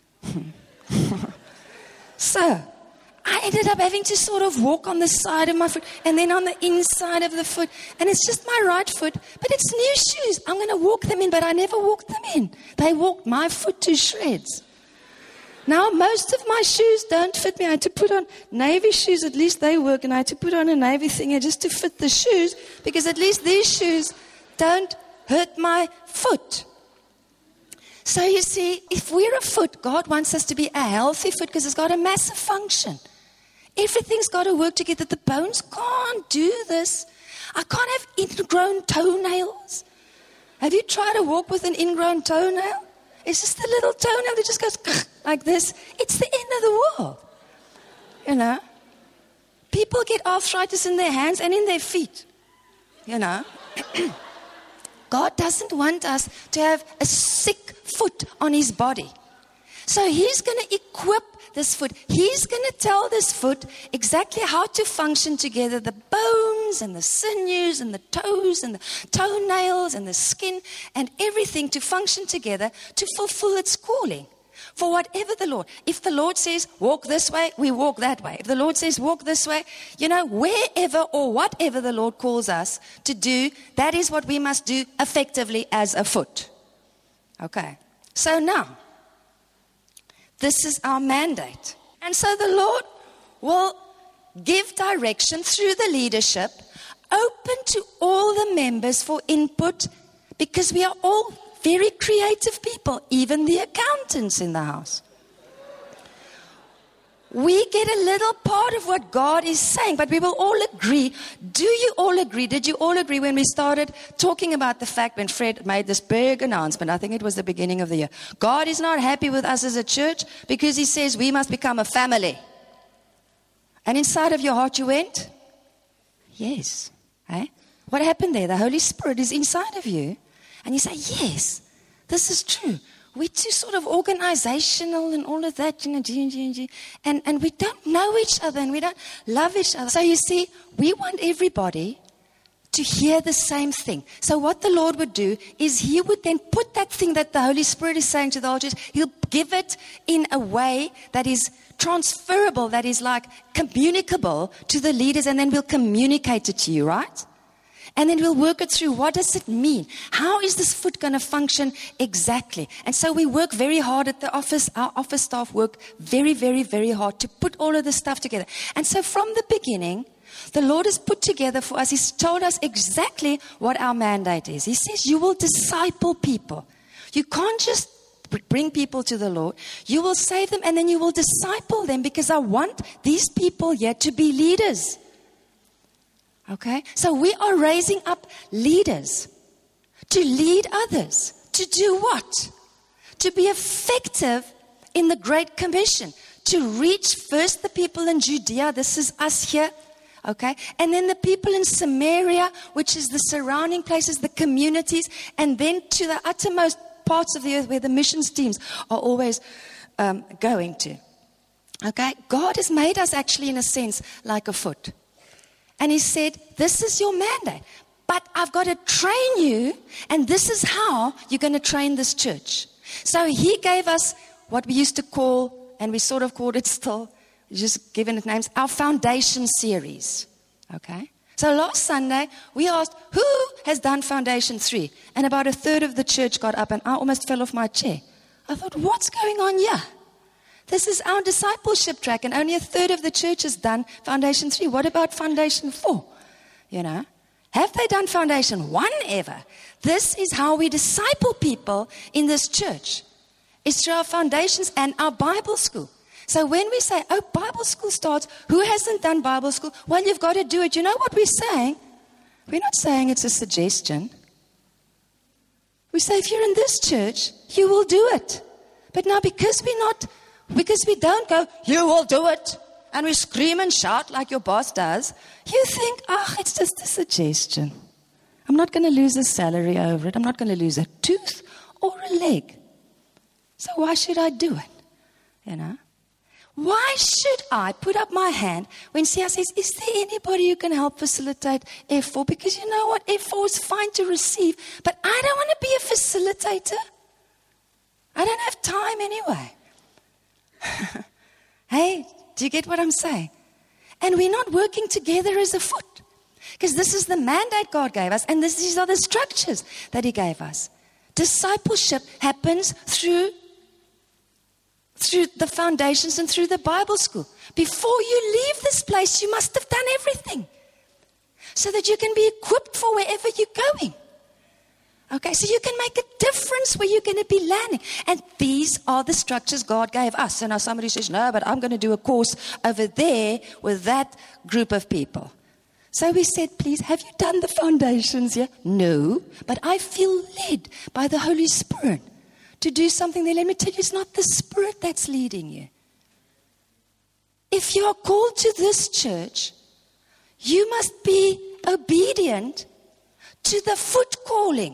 So I ended up having to sort of walk on the side of my foot and then on the inside of the foot. And it's just my right foot, but it's new shoes. I'm going to walk them in, but I never walked them in. They walked my foot to shreds. Now, most of my shoes don't fit me. I had to put on navy shoes. At least they work. And I had to put on a navy thing just to fit the shoes, because at least these shoes don't hurt my foot. So you see, if we're a foot, God wants us to be a healthy foot because it's got a massive function. Everything's got to work together. The bones can't do this. I can't have ingrown toenails. Have you tried to walk with an ingrown toenail? It's just a little toenail that just goes like this. It's the end of the world. You know? People get arthritis in their hands and in their feet. You know? God doesn't want us to have a sick foot on His body. So He's going to equip this foot. He's going to tell this foot exactly how to function together. The bones and the sinews and the toes and the toenails and the skin and everything to function together to fulfill its calling. For whatever the Lord, if the Lord says walk this way, we walk that way. If the Lord says walk this way, you know, wherever or whatever the Lord calls us to do, that is what we must do effectively as a foot. Okay. So now, this is our mandate. And so the Lord will give direction through the leadership, open to all the members for input, because we are all very creative people, even the accountants in the house. We get a little part of what God is saying, but we will all agree. Do you all agree? Did you all agree when we started talking about the fact when Fred made this big announcement? I think it was the beginning of the year. God is not happy with us as a church because He says we must become a family. And inside of your heart you went, yes. Eh? What happened there? The Holy Spirit is inside of you. And you say, yes, this is true. We're too sort of organizational and all of that, you know, and, and we don't know each other and we don't love each other. So you see, we want everybody to to hear the same thing. So what the Lord would do is He would then put that thing that the Holy Spirit is saying to the whole church, He'll give it in a way that is transferable, that is like communicable to the leaders, and then we'll communicate it to you, right? And then we'll work it through. What does it mean? How is this foot going to function exactly? And so we work very hard at the office. Our office staff work very, very, very hard to put all of this stuff together. And so from the beginning, the Lord has put together for us, He's told us exactly what our mandate is. He says, you will disciple people. You can't just bring people to the Lord. You will save them and then you will disciple them, because I want these people here to be leaders. Okay? So we are raising up leaders to lead others. To do what? To be effective in the Great Commission. To reach first the people in Judea. This is us here. Okay? And then the people in Samaria, which is the surrounding places, the communities, and then to the uttermost parts of the earth where the missions teams are always um, going to. Okay? God has made us actually, in a sense, like a foot. And He said, this is your mandate. But I've got to train you, and this is how you're going to train this church. So He gave us what we used to call, and we sort of called it still, just giving it names, our foundation series. Okay? So last Sunday, we asked, who has done foundation three? And about a third of the church got up, and I almost fell off my chair. I thought, what's going on here? This is our discipleship track, and only a third of the church has done foundation three. What about foundation four? You know, have they done foundation one ever? This is how we disciple people in this church. It's through our foundations and our Bible school. So when we say, oh, Bible school starts, who hasn't done Bible school? Well, you've got to do it. You know what we're saying? We're not saying it's a suggestion. We say, if you're in this church, you will do it. But now, because we're not, because we don't go, you will do it, and we scream and shout like your boss does, you think, oh, it's just a suggestion. I'm not going to lose a salary over it. I'm not going to lose a tooth or a leg. So why should I do it? You know? Why should I put up my hand when Sia says, is there anybody who can help facilitate F four? Because you know what? F four is fine to receive, but I don't want to be a facilitator. I don't have time anyway. Hey, do you get what I'm saying? And we're not working together as a foot. Because this is the mandate God gave us, and this, these are the structures that He gave us. Discipleship happens through through the foundations and through the Bible school. Before you leave this place, you must have done everything so that you can be equipped for wherever you're going. Okay, so you can make a difference where you're going to be landing. And these are the structures God gave us. And now somebody says, no, but I'm going to do a course over there with that group of people. So we said, please, have you done the foundations yet? No, but I feel led by the Holy Spirit to do something there. Let me tell you, it's not the Spirit that's leading you. If you're called to this church, you must be obedient to the foot calling.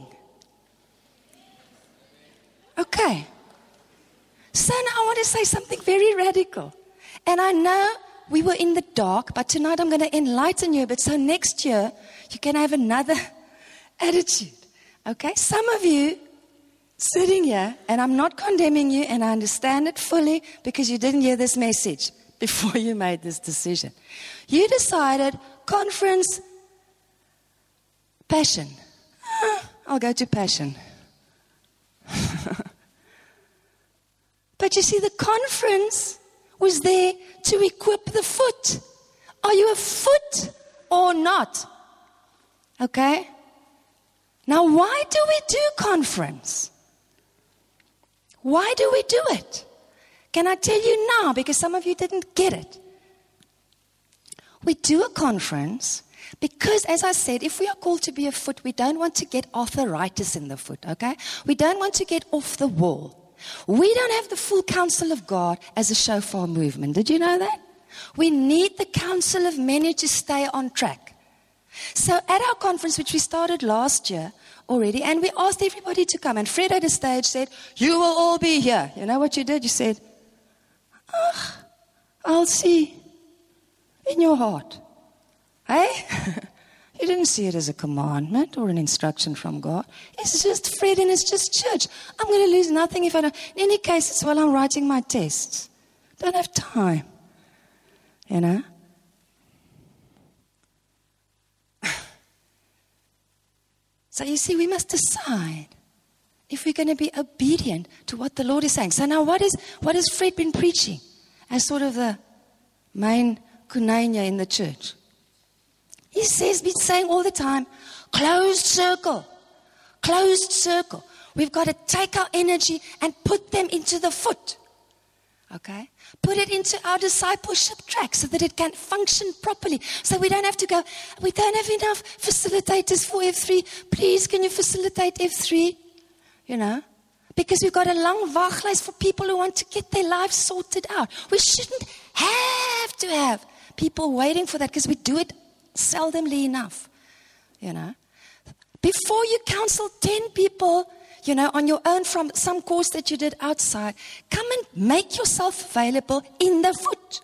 Okay. So now I want to say something very radical. And I know we were in the dark, but tonight I'm going to enlighten you a bit. So next year, you can have another attitude. Okay? Some of you sitting here, and I'm not condemning you, and I understand it fully because you didn't hear this message before you made this decision. You decided, conference, passion. Ah, I'll go to passion. But you see, the conference was there to equip the foot. Are you a foot or not? Okay? Now, why do we do conference? Why do we do it? Can I tell you now? Because some of you didn't get it. We do a conference because, as I said, if we are called to be a foot, we don't want to get arthritis in the foot, okay? We don't want to get off the wall. We don't have the full counsel of God as a shofar movement. Did you know that? We need the counsel of many to stay on track. So at our conference, which we started last year already, and we asked everybody to come, and Fred at the stage said, you will all be here. You know what you did? You said, oh, I'll see in your heart. Hey? He didn't see it as a commandment or an instruction from God. It's just Fred and it's just church. I'm going to lose nothing if I don't. In any case, it's while I'm writing my tests. Don't have time. You know? So you see, we must decide if we're going to be obedient to what the Lord is saying. So now what is what has Fred been preaching as sort of the main kunanya in the church? He says, been saying all the time, closed circle, closed circle. We've got to take our energy and put them into the foot. Okay? Put it into our discipleship track so that it can function properly. So we don't have to go, we don't have enough facilitators for F three. Please, can you facilitate F three? You know? Because we've got a long wachtlijst for people who want to get their lives sorted out. We shouldn't have to have people waiting for that because we do it seldomly enough. You know? Before you counsel ten people, you know, on your own from some course that you did outside, come and make yourself available in the foot.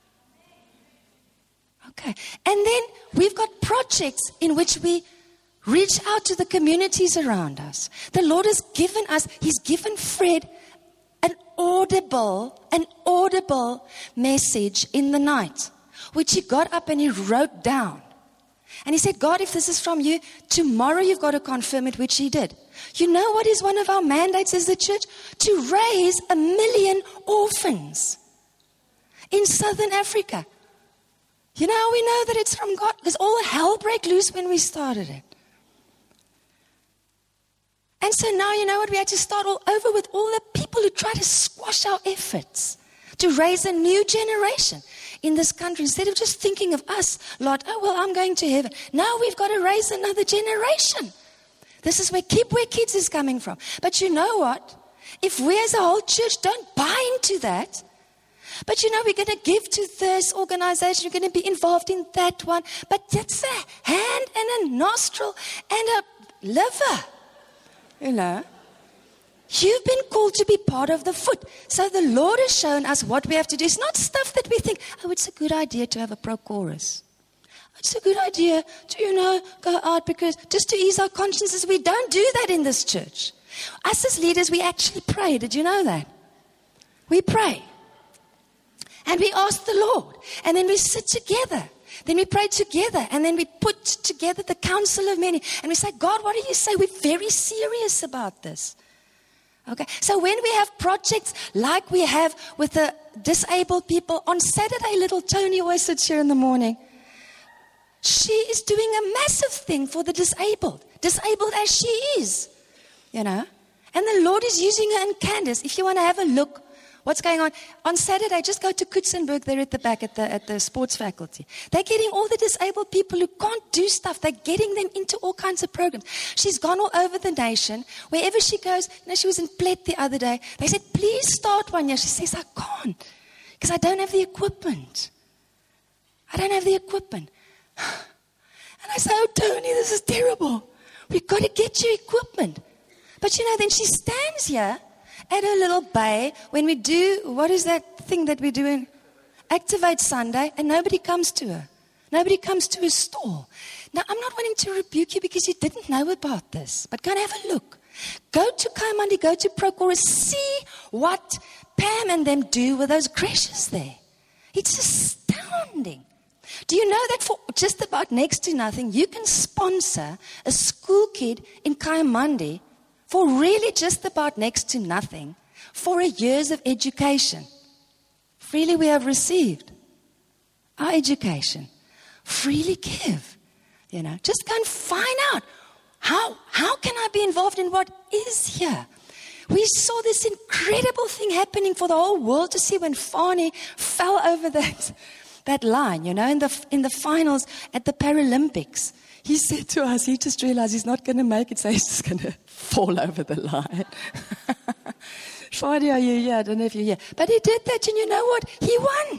Okay. And then we've got projects in which we reach out to the communities around us. The Lord has given us, He's given Fred an audible, an audible message in the night, which he got up and he wrote down. And he said, God, if this is from you, tomorrow you've got to confirm it, which he did. You know what is one of our mandates as the church? To raise a million orphans in Southern Africa. You know how we know that it's from God? Because all hell broke loose when we started it. And so now, you know what? We had to start all over with all the people who try to squash our efforts to raise a new generation in this country. Instead of just thinking of us, Lord, oh, well, I'm going to heaven. Now we've got to raise another generation. This is where Keep Where Kids is coming from. But you know what? If we as a whole church don't buy into that, but you know, we're going to give to this organization, we're going to be involved in that one, but that's a hand and a nostril and a liver. You know, you've been called to be part of the foot. So the Lord has shown us what we have to do. It's not stuff that we think, oh, it's a good idea to have a pro-chorus. It's a good idea to, you know, go out because just to ease our consciences. We don't do that in this church. Us as leaders, we actually pray. Did you know that? We pray. And we ask the Lord. And then we sit together. Then we pray together, and then we put together the council of many, and we say, God, what do you say? We're very serious about this. Okay, so when we have projects like we have with the disabled people, on Saturday, little Tony always sits here in the morning. She is doing a massive thing for the disabled, disabled as she is, you know. And the Lord is using her and Candace. If you want to have a look, what's going on? On Saturday, just go to Kutsenberg there at the back at the at the sports faculty. They're getting all the disabled people who can't do stuff. They're getting them into all kinds of programs. She's gone all over the nation. Wherever she goes, you know, she was in Plet the other day. They said, please start one year. She says, I can't because I don't have the equipment. I don't have the equipment. And I say, oh, Tony, this is terrible. We've got to get you equipment. But, you know, then she stands here at a little bay when we do, what is that thing that we do in Activate Sunday, and nobody comes to her. Nobody comes to her stall. Now, I'm not wanting to rebuke you because you didn't know about this, but go and have a look. Go to Kaimandi, go to Prochorus, see what Pam and them do with those creches there. It's astounding. Do you know that for just about next to nothing, you can sponsor a school kid in Kaimandi for really just about next to nothing, for a years of education. Freely we have received our education. Freely give. You know, just go and find out how, how can I be involved in what is here. We saw this incredible thing happening for the whole world to see when Fani fell over that, that line, you know, in the, in the finals at the Paralympics. He said to us, he just realized he's not going to make it, so he's just going to fall over the line. Fadi, are you here? I don't know if you're here. But he did that, and you know what? He won.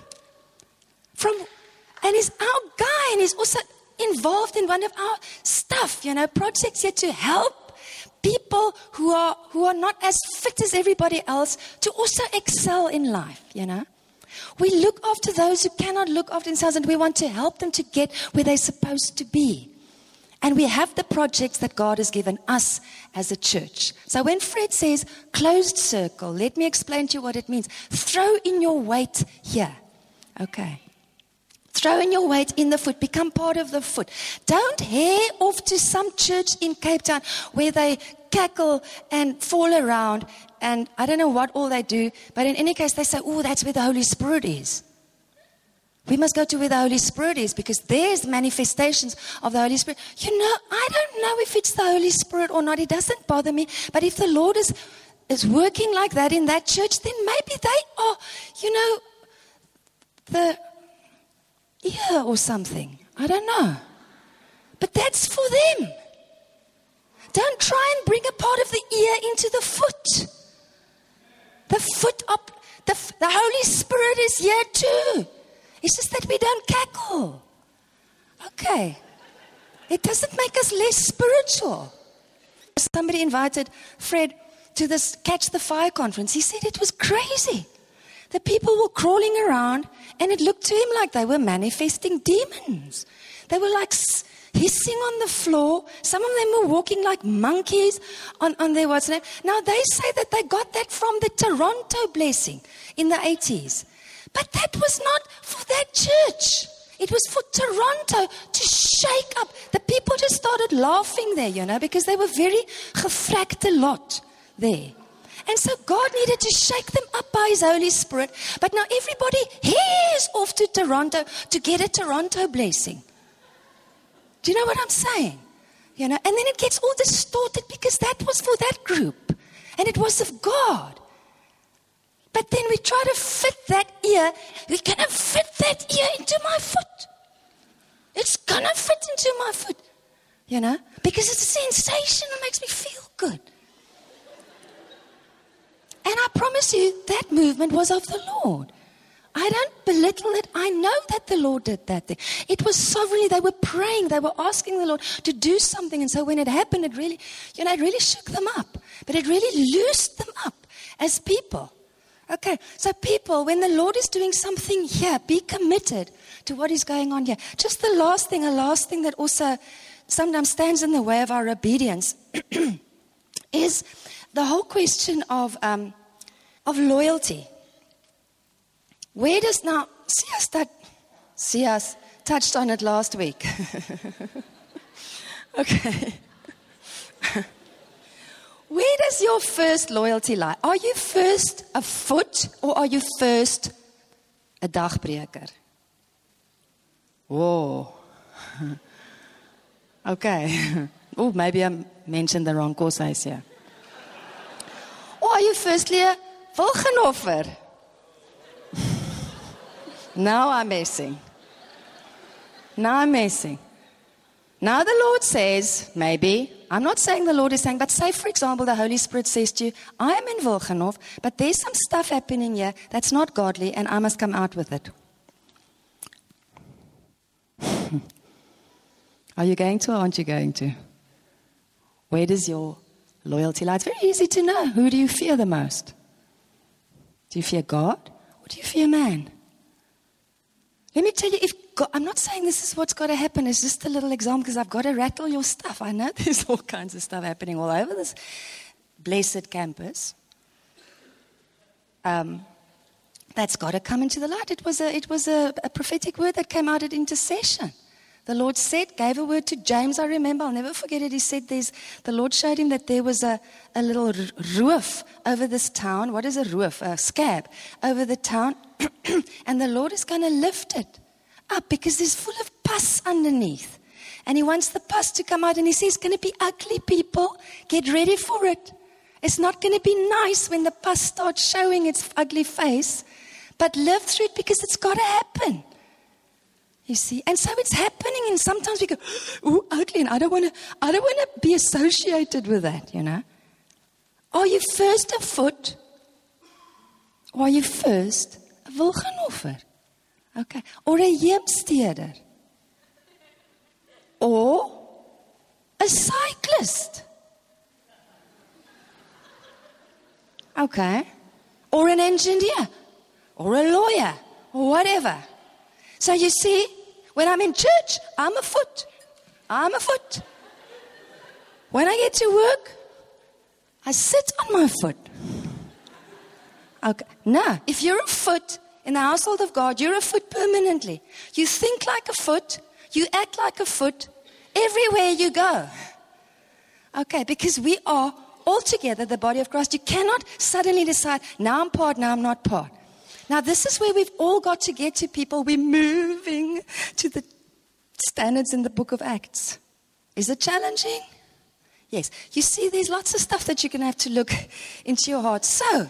From, and he's our guy, and he's also involved in one of our stuff, you know, projects here to help people who are who are not as fit as everybody else to also excel in life, you know. We look after those who cannot look after themselves, and we want to help them to get where they're supposed to be. And we have the projects that God has given us as a church. So when Fred says closed circle, let me explain to you what it means. Throw in your weight here. Okay. Throw in your weight in the foot. Become part of the foot. Don't hair off to some church in Cape Town where they cackle and fall around. And I don't know what all they do. But in any case, they say, oh, that's where the Holy Spirit is. We must go to where the Holy Spirit is because there's manifestations of the Holy Spirit. You know, I don't know if it's the Holy Spirit or not. It doesn't bother me. But if the Lord is, is working like that in that church, then maybe they are, you know, the ear or something. I don't know. But that's for them. Don't try and bring a part of the ear into the foot. The foot up, the, the Holy Spirit is here too. It's just that we don't cackle. Okay. It doesn't make us less spiritual. Somebody invited Fred to this Catch the Fire conference. He said it was crazy. The people were crawling around and it looked to him like they were manifesting demons. They were like hissing on the floor. Some of them were walking like monkeys on, on their what's name. Now they say that they got that from the Toronto blessing in the eighties. But that was not for that church. It was for Toronto to shake up. The people just started laughing there, you know, because they were very gevraagte lot there. And so God needed to shake them up by His Holy Spirit. But now everybody heads off to Toronto to get a Toronto blessing. Do you know what I'm saying? You know, and then it gets all distorted because that was for that group. And it was of God. But then we try to fit that ear. We're going to fit that ear into my foot. It's going to fit into my foot. You know? Because it's a sensation that makes me feel good. And I promise you, that movement was of the Lord. I don't belittle it. I know that the Lord did that thing. It was sovereignly. They were praying. They were asking the Lord to do something. And so when it happened, it really, you know, it really shook them up. But it really loosed them up as people. Okay, so people, when the Lord is doing something here, be committed to what is going on here. Just the last thing, a last thing that also sometimes stands in the way of our obedience is the whole question of um, of loyalty. Where does now, see us, that, see us touched on it last week. Okay. Where does your first loyalty lie? Are you first a foot or are you first a dagbreker? Whoa. Okay. Oh, maybe I mentioned the wrong course I here. Or are you firstly a Wilgenhoffer? Now I'm messing. Now I'm messing. Now the Lord says, maybe, I'm not saying the Lord is saying, but say, for example, the Holy Spirit says to you, I am in Wilgenhof, but there's some stuff happening here that's not godly, and I must come out with it. Are you going to or aren't you going to? Where does your loyalty lie? It's very easy to know. Who do you fear the most? Do you fear God or do you fear man? Let me tell you, if God, I'm not saying this is what's got to happen. It's just a little example because I've got to rattle your stuff. I know there's all kinds of stuff happening all over this blessed campus. Um, that's got to come into the light. It was a, it was a, a prophetic word that came out at intercession. The Lord said, gave a word to James, I remember, I'll never forget it. He said, there's, the Lord showed him that there was a, a little roof over this town. What is a roof? A scab over the town. And the Lord is going to lift it up because there's full of pus underneath. And He wants the pus to come out. And He says, it's going to be ugly, people. Get ready for it. It's not going to be nice when the pus starts showing its ugly face. But live through it because it's got to happen. You see, and so it's happening, and sometimes we go, "Ooh, ugly," and I don't want to. I don't want to be associated with that. You know, are you first a foot, or are you first a Wilgenhoffer? Okay, or a Heemsteder, or a cyclist? Okay, or an engineer, or a lawyer, or whatever. So you see, when I'm in church, I'm a foot. I'm a foot. When I get to work, I sit on my foot. Okay. No, if you're a foot in the household of God, you're a foot permanently. You think like a foot. You act like a foot everywhere you go. Okay, because we are all together the body of Christ. You cannot suddenly decide, now I'm part, now I'm not part. Now this is where we've all got to get to, people. We're moving to the standards in the book of Acts. Is it challenging? Yes. You see, there's lots of stuff that you're going to have to look into your heart. So,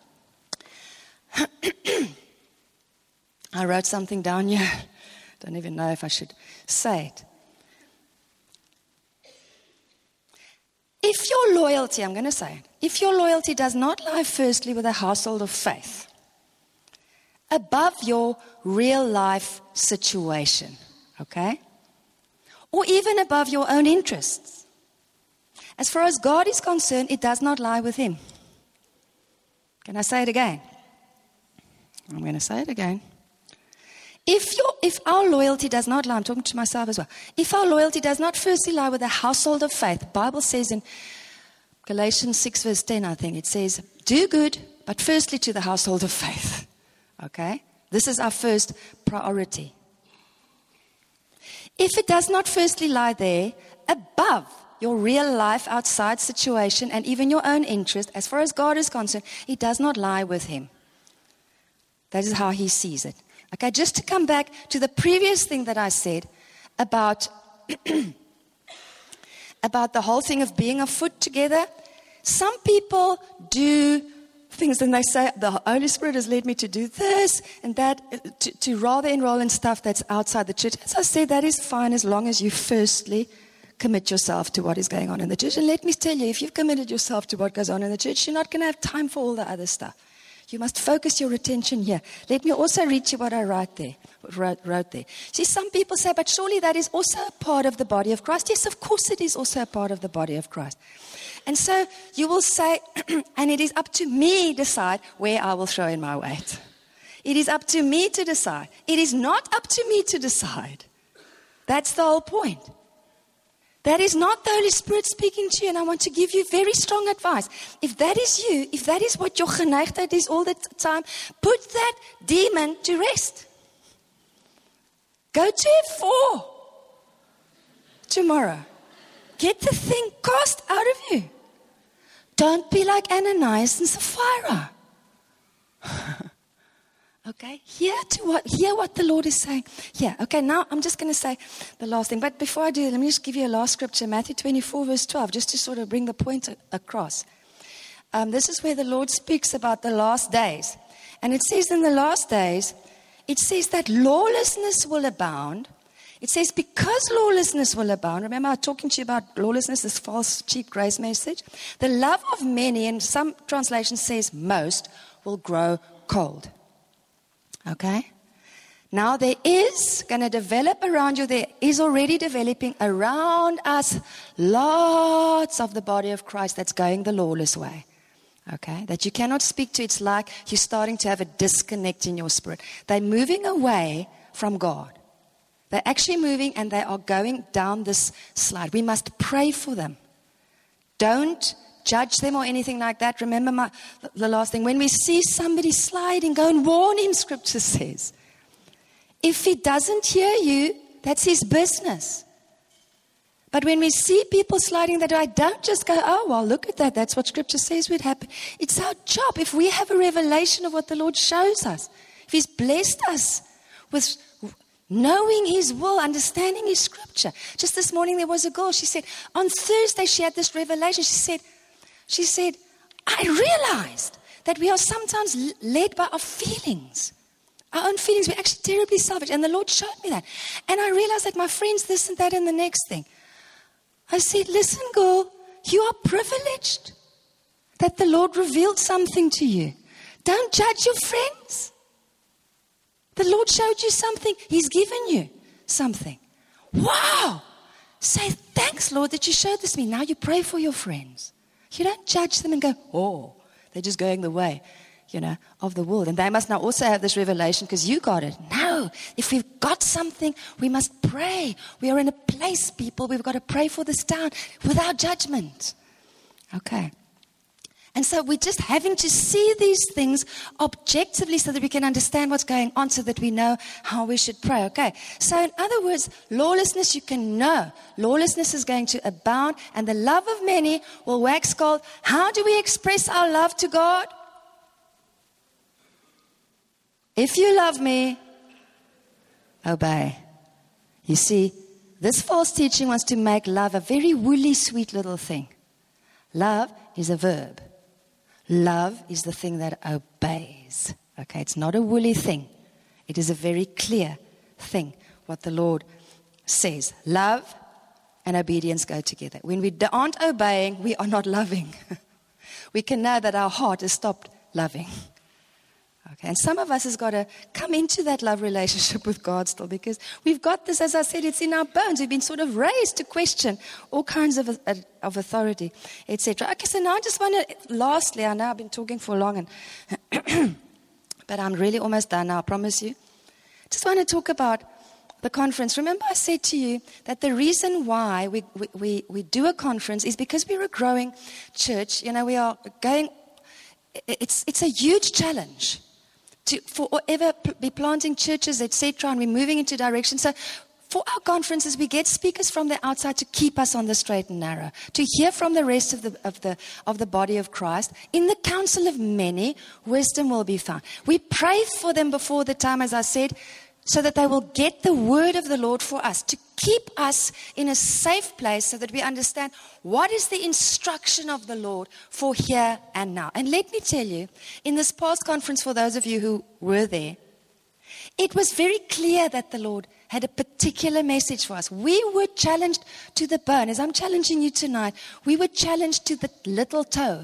I wrote something down here. Don't even know if I should say it. If your loyalty, I'm going to say it, if your loyalty does not lie firstly with a household of faith, above your real life situation, okay? Or even above your own interests. As far as God is concerned, it does not lie with Him. Can I say it again? I'm going to say it again. If your, if our loyalty does not lie, I'm talking to myself as well. If our loyalty does not firstly lie with a household of faith, the Bible says in Galatians six verse ten, I think, it says, do good, but firstly to the household of faith. Okay? This is our first priority. If it does not firstly lie there, above your real life outside situation and even your own interest, as far as God is concerned, it does not lie with Him. That is how He sees it. Okay, just to come back to the previous thing that I said about, about the whole thing of being a foot together. Some people do things and they say, the Holy Spirit has led me to do this and that, to, to rather enroll in stuff that's outside the church. As I said, that is fine as long as you firstly commit yourself to what is going on in the church. And let me tell you, if you've committed yourself to what goes on in the church, you're not going to have time for all the other stuff. You must focus your attention here. Let me also read you what I write there, wrote, wrote there. See, some people say, but surely that is also a part of the body of Christ. Yes, of course it is also a part of the body of Christ. And so you will say, and it is up to me to decide where I will throw in my weight. It is up to me to decide. It is not up to me to decide. That's the whole point. That is not the Holy Spirit speaking to you, and I want to give you very strong advice. If that is you, if that is what your geneigtheid is all the time, put that demon to rest. Go to F four tomorrow. Get the thing cast out of you. Don't be like Ananias and Sapphira. Okay, hear to what hear what the Lord is saying. Yeah, okay, now I'm just going to say the last thing. But before I do, let me just give you a last scripture, Matthew twenty-four, verse twelve, just to sort of bring the point across. Um, this is where the Lord speaks about the last days. And it says in the last days, it says that lawlessness will abound. It says because lawlessness will abound. Remember I was talking to you about lawlessness, this false, cheap grace message. The love of many, and some translations says most, will grow cold. Okay? Now there is going to develop around you, there is already developing around us lots of the body of Christ that's going the lawless way. Okay? That you cannot speak to. It's like you're starting to have a disconnect in your spirit. They're moving away from God. They're actually moving and they are going down this slide. We must pray for them. Don't judge them or anything like that. Remember my, the last thing. When we see somebody sliding, go and warn him, Scripture says. If he doesn't hear you, that's his business. But when we see people sliding that way, don't just go, oh, well, look at that. That's what Scripture says would happen. It's our job. If we have a revelation of what the Lord shows us, if He's blessed us with knowing His will, understanding His Scripture. Just this morning there was a girl, she said, on Thursday she had this revelation. She said, she said, I realized that we are sometimes led by our feelings. Our own feelings. We're actually terribly selfish. And the Lord showed me that. And I realized that my friends, this and that and the next thing. I said, listen, girl, you are privileged that the Lord revealed something to you. Don't judge your friends. The Lord showed you something. He's given you something. Wow. Say, thanks, Lord, that you showed this to me. Now you pray for your friends. You don't judge them and go, oh, they're just going the way, you know, of the world. And they must now also have this revelation because you got it. No. know if we've got something, we must pray. We are in a place, people, we've got to pray for this town without judgment. Okay. And so we're just having to see these things objectively so that we can understand what's going on, so that we know how we should pray. Okay. So in other words, lawlessness, you can know. Lawlessness is going to abound, and the love of many will wax cold. How do we express our love to God? If you love me, obey. You see, this false teaching wants to make love a very woolly, sweet little thing. Love is a verb. Love is the thing that obeys. Okay, it's not a woolly thing. It is a very clear thing, what the Lord says. Love and obedience go together. When we aren't obeying, we are not loving. We can know that our heart has stopped loving. Okay, and some of us has got to come into that love relationship with God still, because we've got this, as I said, it's in our bones. We've been sort of raised to question all kinds of of authority, et cetera. Okay, so now I just want to, lastly, I know I've been talking for long, and but I'm really almost done now, I promise you. Just want to talk about the conference. Remember I said to you that the reason why we, we, we, we do a conference is because we're a growing church. You know, we are going, it's it's a huge challenge. To, for ever be planting churches, et cetera, and we're moving into direction. So for our conferences, we get speakers from the outside to keep us on the straight and narrow, to hear from the rest of the of the of the body of Christ. In the counsel of many, wisdom will be found. We pray for them before the time, as I said, so that they will get the word of the Lord for us, to keep us in a safe place so that we understand what is the instruction of the Lord for here and now. And let me tell you, in this past conference, for those of you who were there, it was very clear that the Lord had a particular message for us. We were challenged to the bone. As I'm challenging you tonight, we were challenged to the little toe.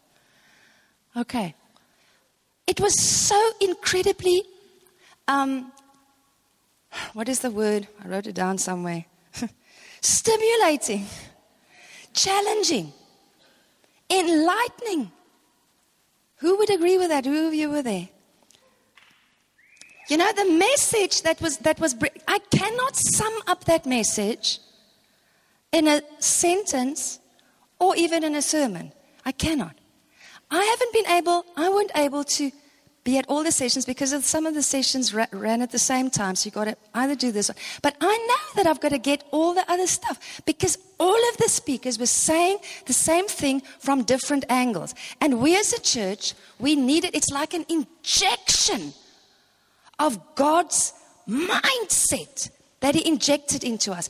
Okay. It was so incredibly... Um, What is the word? I wrote it down somewhere. Stimulating, challenging, enlightening. Who would agree with that? Who of you were there? You know, the message that was, that was, I cannot sum up that message in a sentence or even in a sermon. I cannot. I haven't been able, I weren't able to be at all the sessions because of some of the sessions ra- ran at the same time. So you've got to either do this. Or, but I know that I've got to get all the other stuff because all of the speakers were saying the same thing from different angles. And we as a church, we need it. It's like an injection of God's mindset that He injected into us,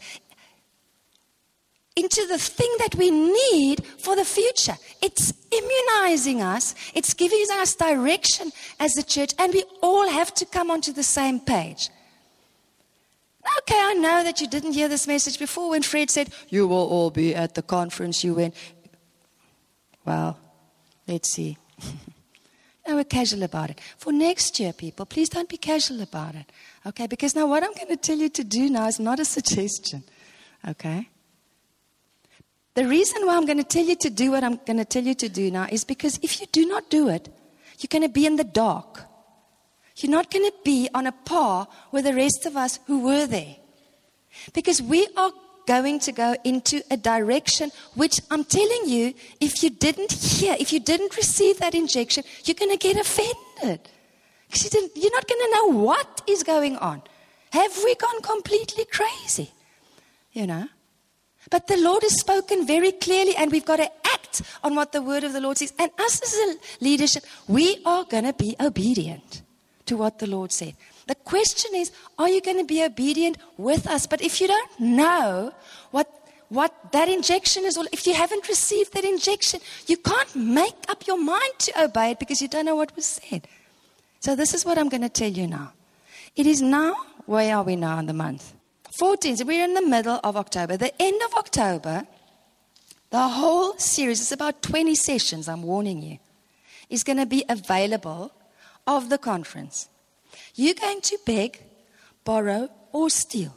into the thing that we need for the future. It's immunizing us. It's giving us direction as a church. And we all have to come onto the same page. Okay, I know that you didn't hear this message before when Fred said, you will all be at the conference you went. Well, let's see. No, we're casual about it. For next year, people, please don't be casual about it. Okay, because now what I'm going to tell you to do now is not a suggestion. Okay? The reason why I'm going to tell you to do what I'm going to tell you to do now is because if you do not do it, you're going to be in the dark. You're not going to be on a par with the rest of us who were there. Because we are going to go into a direction which I'm telling you, if you didn't hear, if you didn't receive that injection, you're going to get offended. Because you didn't, you're not going to know what is going on. Have we gone completely crazy? You know? But the Lord has spoken very clearly, and we've got to act on what the word of the Lord says. And us as a leadership, we are going to be obedient to what the Lord said. The question is, are you going to be obedient with us? But if you don't know what what that injection is all, if you haven't received that injection, you can't make up your mind to obey it because you don't know what was said. So this is what I'm going to tell you now. It is now, where are we now in the month? fourteen, so we're in the middle of October. The end of October, the whole series, it's about twenty sessions, I'm warning you, is going to be available of the conference. You're going to beg, borrow, or steal.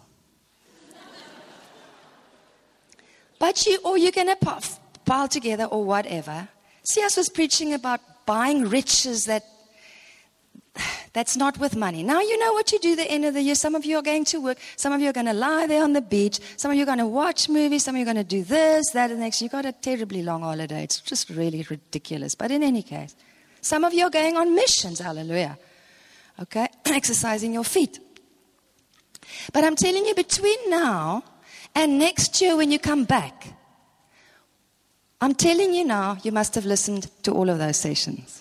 But you, or you're going to pile together or whatever. C S was preaching about buying riches that That's not with money. Now you know what you do the end of the year. Some of you are going to work. Some of you are going to lie there on the beach. Some of you are going to watch movies. Some of you are going to do this, that, and next. You got a terribly long holiday. It's just really ridiculous. But in any case, some of you are going on missions. Hallelujah. Okay? Exercising your feet. But I'm telling you, between now and next year when you come back, I'm telling you now, you must have listened to all of those sessions.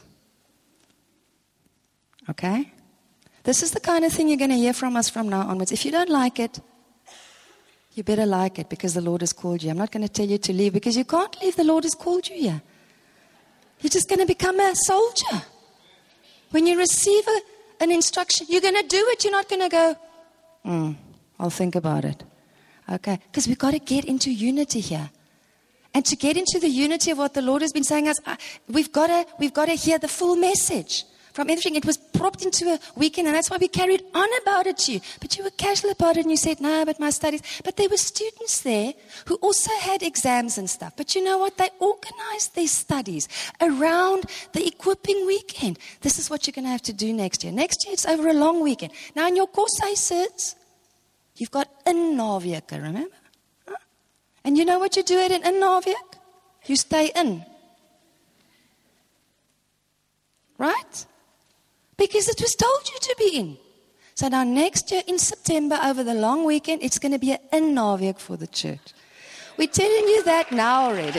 Okay? This is the kind of thing you're going to hear from us from now onwards. If you don't like it, you better like it because the Lord has called you. I'm not going to tell you to leave because you can't leave. The Lord has called you here. You're just going to become a soldier. When you receive a, an instruction, you're going to do it. You're not going to go, hmm, I'll think about it. Okay? Because we've got to get into unity here. And to get into the unity of what the Lord has been saying us, we've got to, we've got to hear the full message. From everything, it was propped into a weekend, and that's why we carried on about it to you. But you were casual about it, and you said, no, but my studies. But there were students there who also had exams and stuff. But you know what? They organized their studies around the equipping weekend. This is what you're going to have to do next year. Next year, it's over a long weekend. Now, in your course sits, you've got in naweek, remember? Huh? And you know what you do at an in naweek? You stay in. Right? Because it was told you to be in. So now next year in September, over the long weekend, it's going to be an in naweek for the church. We're telling you that now already.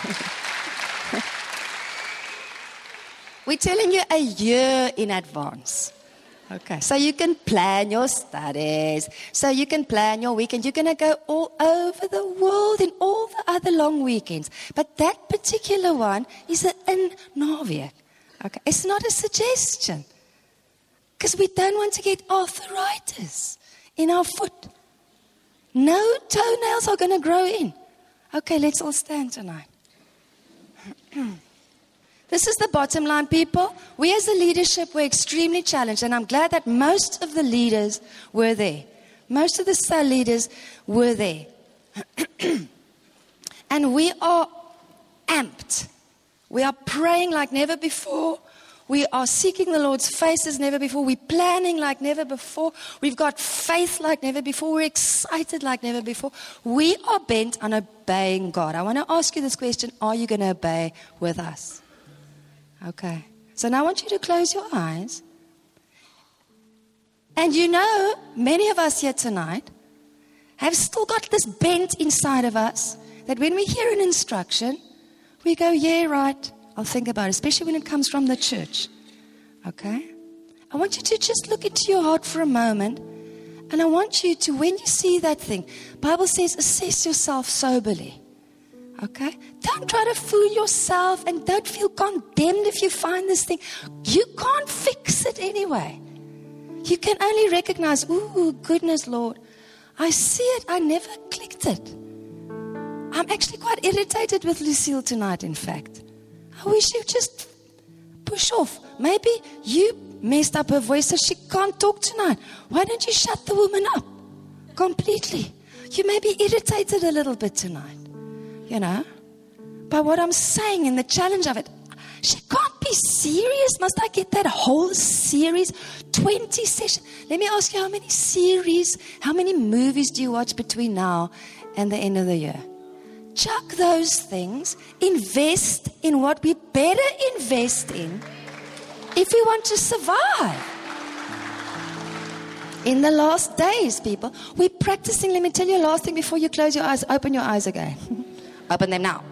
We're telling you a year in advance. Okay, so you can plan your studies. So you can plan your weekend. You're going to go all over the world in all the other long weekends. But that particular one is an in naweek. Okay, it's not a suggestion. Because we don't want to get arthritis in our foot. No toenails are going to grow in. Okay, let's all stand tonight. This is the bottom line, people. We as a leadership were extremely challenged, and I'm glad that most of the leaders were there. Most of the cell leaders were there. And we are amped. We are praying like never before. We are seeking the Lord's face as never before. We're planning like never before. We've got faith like never before. We're excited like never before. We are bent on obeying God. I want to ask you this question. Are you going to obey with us? Okay. So now I want you to close your eyes. And you know, many of us here tonight have still got this bent inside of us that when we hear an instruction, we go, yeah, right. I'll think about it, especially when it comes from the church. Okay? I want you to just look into your heart for a moment. And I want you to, when you see that thing, Bible says, assess yourself soberly. Okay? Don't try to fool yourself and don't feel condemned if you find this thing. You can't fix it anyway. You can only recognize, ooh, goodness, Lord. I see it. I never clicked it. I'm actually quite irritated with Lucille tonight, in fact. I wish you'd just push off. Maybe you messed up her voice so she can't talk tonight. Why don't you shut the woman up completely? You may be irritated a little bit tonight, you know, by what I'm saying and the challenge of it. She can't be serious. Must I get that whole series? twenty sessions. Let me ask you, how many series, how many movies do you watch between now and the end of the year? Chuck those things. Invest in what we better invest in if we want to survive. In the last days, people, we're practicing. Let me tell you a last thing before you close your eyes. Open your eyes again. Open them now.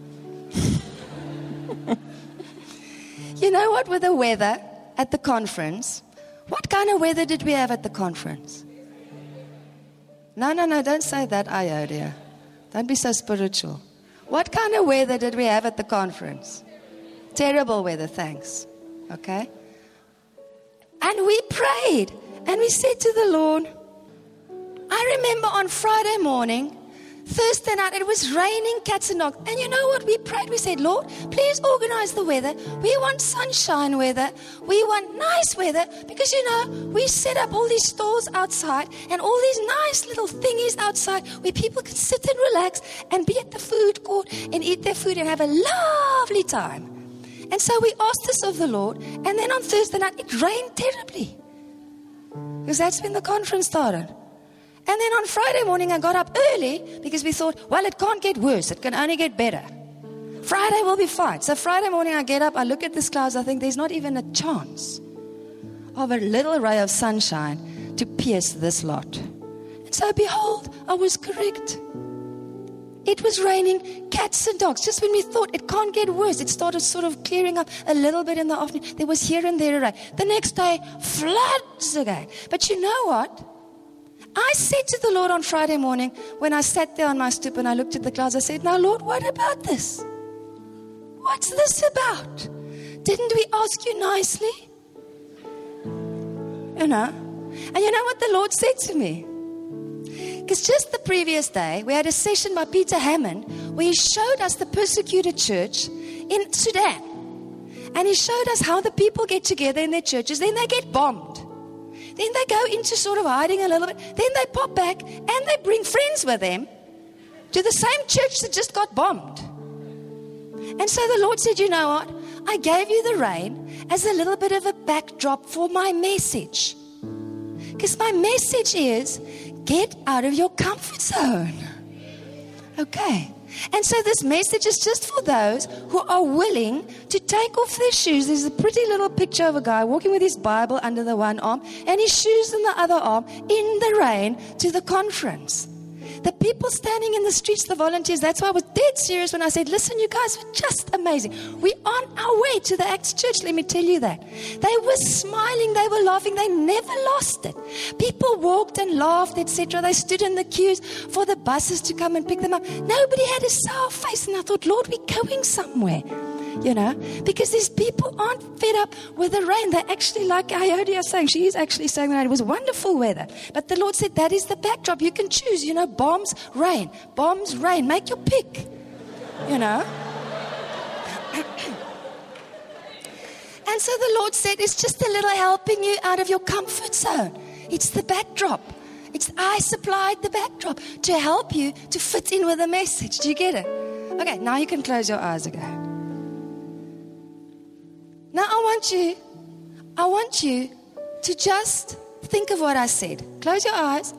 You know what, with the weather at the conference, what kind of weather did we have at the conference? No, no, no, don't say that, Iodia. Don't be so spiritual. What kind of weather did we have at the conference? Terrible weather, thanks. Okay? And we prayed. And we said to the Lord, I remember on Friday morning, Thursday night, it was raining cats and dogs. And you know what? We prayed. We said, Lord, please organize the weather. We want sunshine weather. We want nice weather. Because, you know, we set up all these stores outside and all these nice little thingies outside where people can sit and relax and be at the food court and eat their food and have a lovely time. And so we asked this of the Lord, and then on Thursday night, it rained terribly. Because that's when the conference started. And then on Friday morning, I got up early because we thought, well, it can't get worse. It can only get better. Friday will be fine. So Friday morning, I get up, I look at this clouds, I think there's not even a chance of a little ray of sunshine to pierce this lot. And so behold, I was correct. It was raining cats and dogs. Just when we thought it can't get worse, it started sort of clearing up a little bit in the afternoon. There was here and there a rain. The next day, floods again. But you know what? I said to the Lord on Friday morning, when I sat there on my stoop and I looked at the clouds, I said, now Lord, what about this? What's this about? Didn't we ask you nicely? You know? And you know what the Lord said to me? Because just the previous day, we had a session by Peter Hammond where he showed us the persecuted church in Sudan. And he showed us how the people get together in their churches, then they get bombed. Then they go into sort of hiding a little bit. Then they pop back and they bring friends with them to the same church that just got bombed. And so the Lord said, you know what? I gave you the rain as a little bit of a backdrop for my message. Because my message is, get out of your comfort zone. Okay. And so this message is just for those who are willing to take off their shoes. There's a pretty little picture of a guy walking with his Bible under the one arm and his shoes in the other arm in the rain to the conference. The people standing in the streets, the volunteers, that's why I was dead serious when I said, listen, you guys were just amazing. We're on our way to the Acts Church, let me tell you that. They were smiling, they were laughing, they never lost it. People walked and laughed, et cetera. They stood in the queues for the buses to come and pick them up. Nobody had a sour face, and I thought, Lord, we're going somewhere. You know, because these people aren't fed up with the rain. They actually, like Iodia saying, she is actually saying that it was wonderful weather. But the Lord said, that is the backdrop. You can choose, you know, bombs, rain, bombs, rain. Make your pick, you know. And so the Lord said, it's just a little helping you out of your comfort zone. It's the backdrop. It's I supplied the backdrop to help you to fit in with the message. Do you get it? Okay, now you can close your eyes again. Now I want you, I want you to just think of what I said. Close your eyes.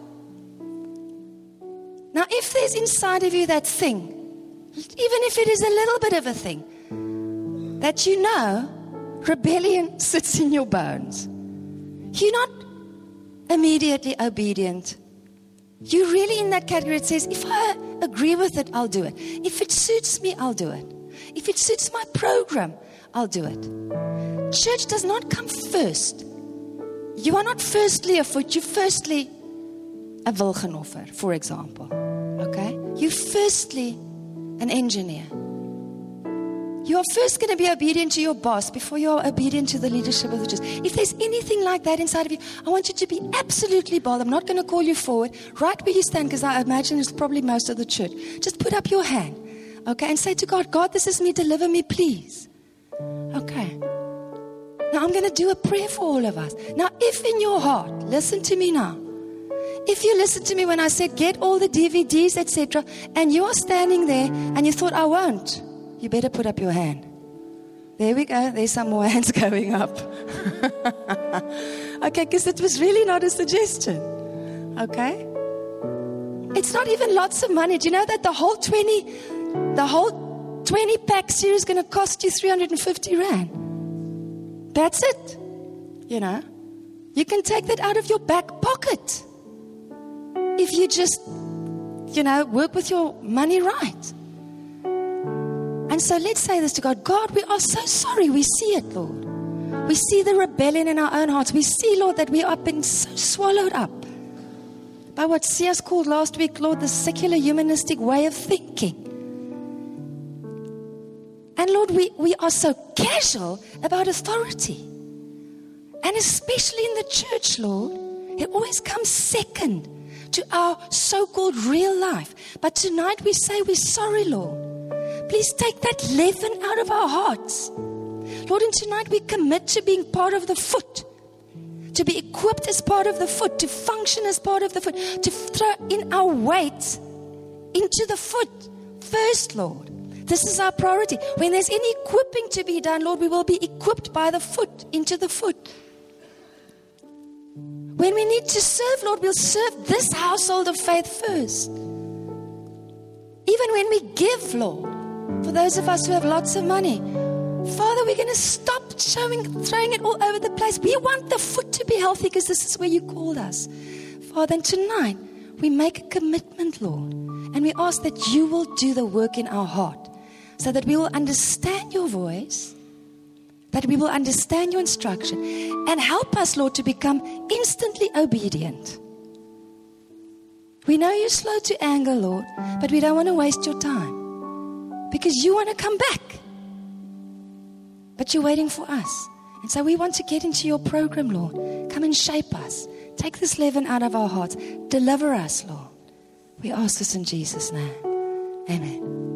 Now if there's inside of you that thing, even if it is a little bit of a thing, that you know rebellion sits in your bones. You're not immediately obedient. You're really in that category. It says, if I agree with it, I'll do it. If it suits me, I'll do it. If it suits my program, I'll do it. Church does not come first. You are not firstly a foot. You're firstly a wilgenoffer, for example. Okay? You're firstly an engineer. You are first going to be obedient to your boss before you are obedient to the leadership of the church. If there's anything like that inside of you, I want you to be absolutely bold. I'm not going to call you forward. Right where you stand, because I imagine it's probably most of the church. Just put up your hand. Okay? And say to God, God, this is me. Deliver me, please. Okay. Now I'm going to do a prayer for all of us. Now, if in your heart, listen to me now. If you listen to me when I said get all the D V Ds, et cetera, and you are standing there and you thought I won't, you better put up your hand. There we go. There's some more hands going up. Okay, because it was really not a suggestion. Okay? It's not even lots of money. Do you know that the whole twenty, the whole twenty pack series is going to cost you three hundred fifty rand? That's it. You know, you can take that out of your back pocket if you just, you know, work with your money right. And so let's say this to God. God, we are so sorry. We see it, Lord. We see the rebellion in our own hearts. We see, Lord, that we are being so swallowed up by what C S called last week, Lord, the secular humanistic way of thinking. And Lord, we, we are so casual about authority. And especially in the church, Lord, it always comes second to our so-called real life. But tonight we say we're sorry, Lord. Please take that leaven out of our hearts. Lord, and tonight we commit to being part of the foot. To be equipped as part of the foot. To function as part of the foot. To throw in our weight into the foot. First, Lord. this is our priority. When there's any equipping to be done, Lord, we will be equipped by the foot, into the foot. When we need to serve, Lord, we'll serve this household of faith first. Even when we give, Lord, for those of us who have lots of money, Father, we're going to stop showing, throwing it all over the place. We want the foot to be healthy because this is where you called us. Father, and tonight we make a commitment, Lord, and we ask that you will do the work in our heart so that we will understand your voice, that we will understand your instruction, and help us, Lord, to become instantly obedient. We know you're slow to anger, Lord, but we don't want to waste your time because you want to come back. But you're waiting for us. And so we want to get into your program, Lord. Come and shape us. Take this leaven out of our hearts. Deliver us, Lord. We ask this in Jesus' name. Amen.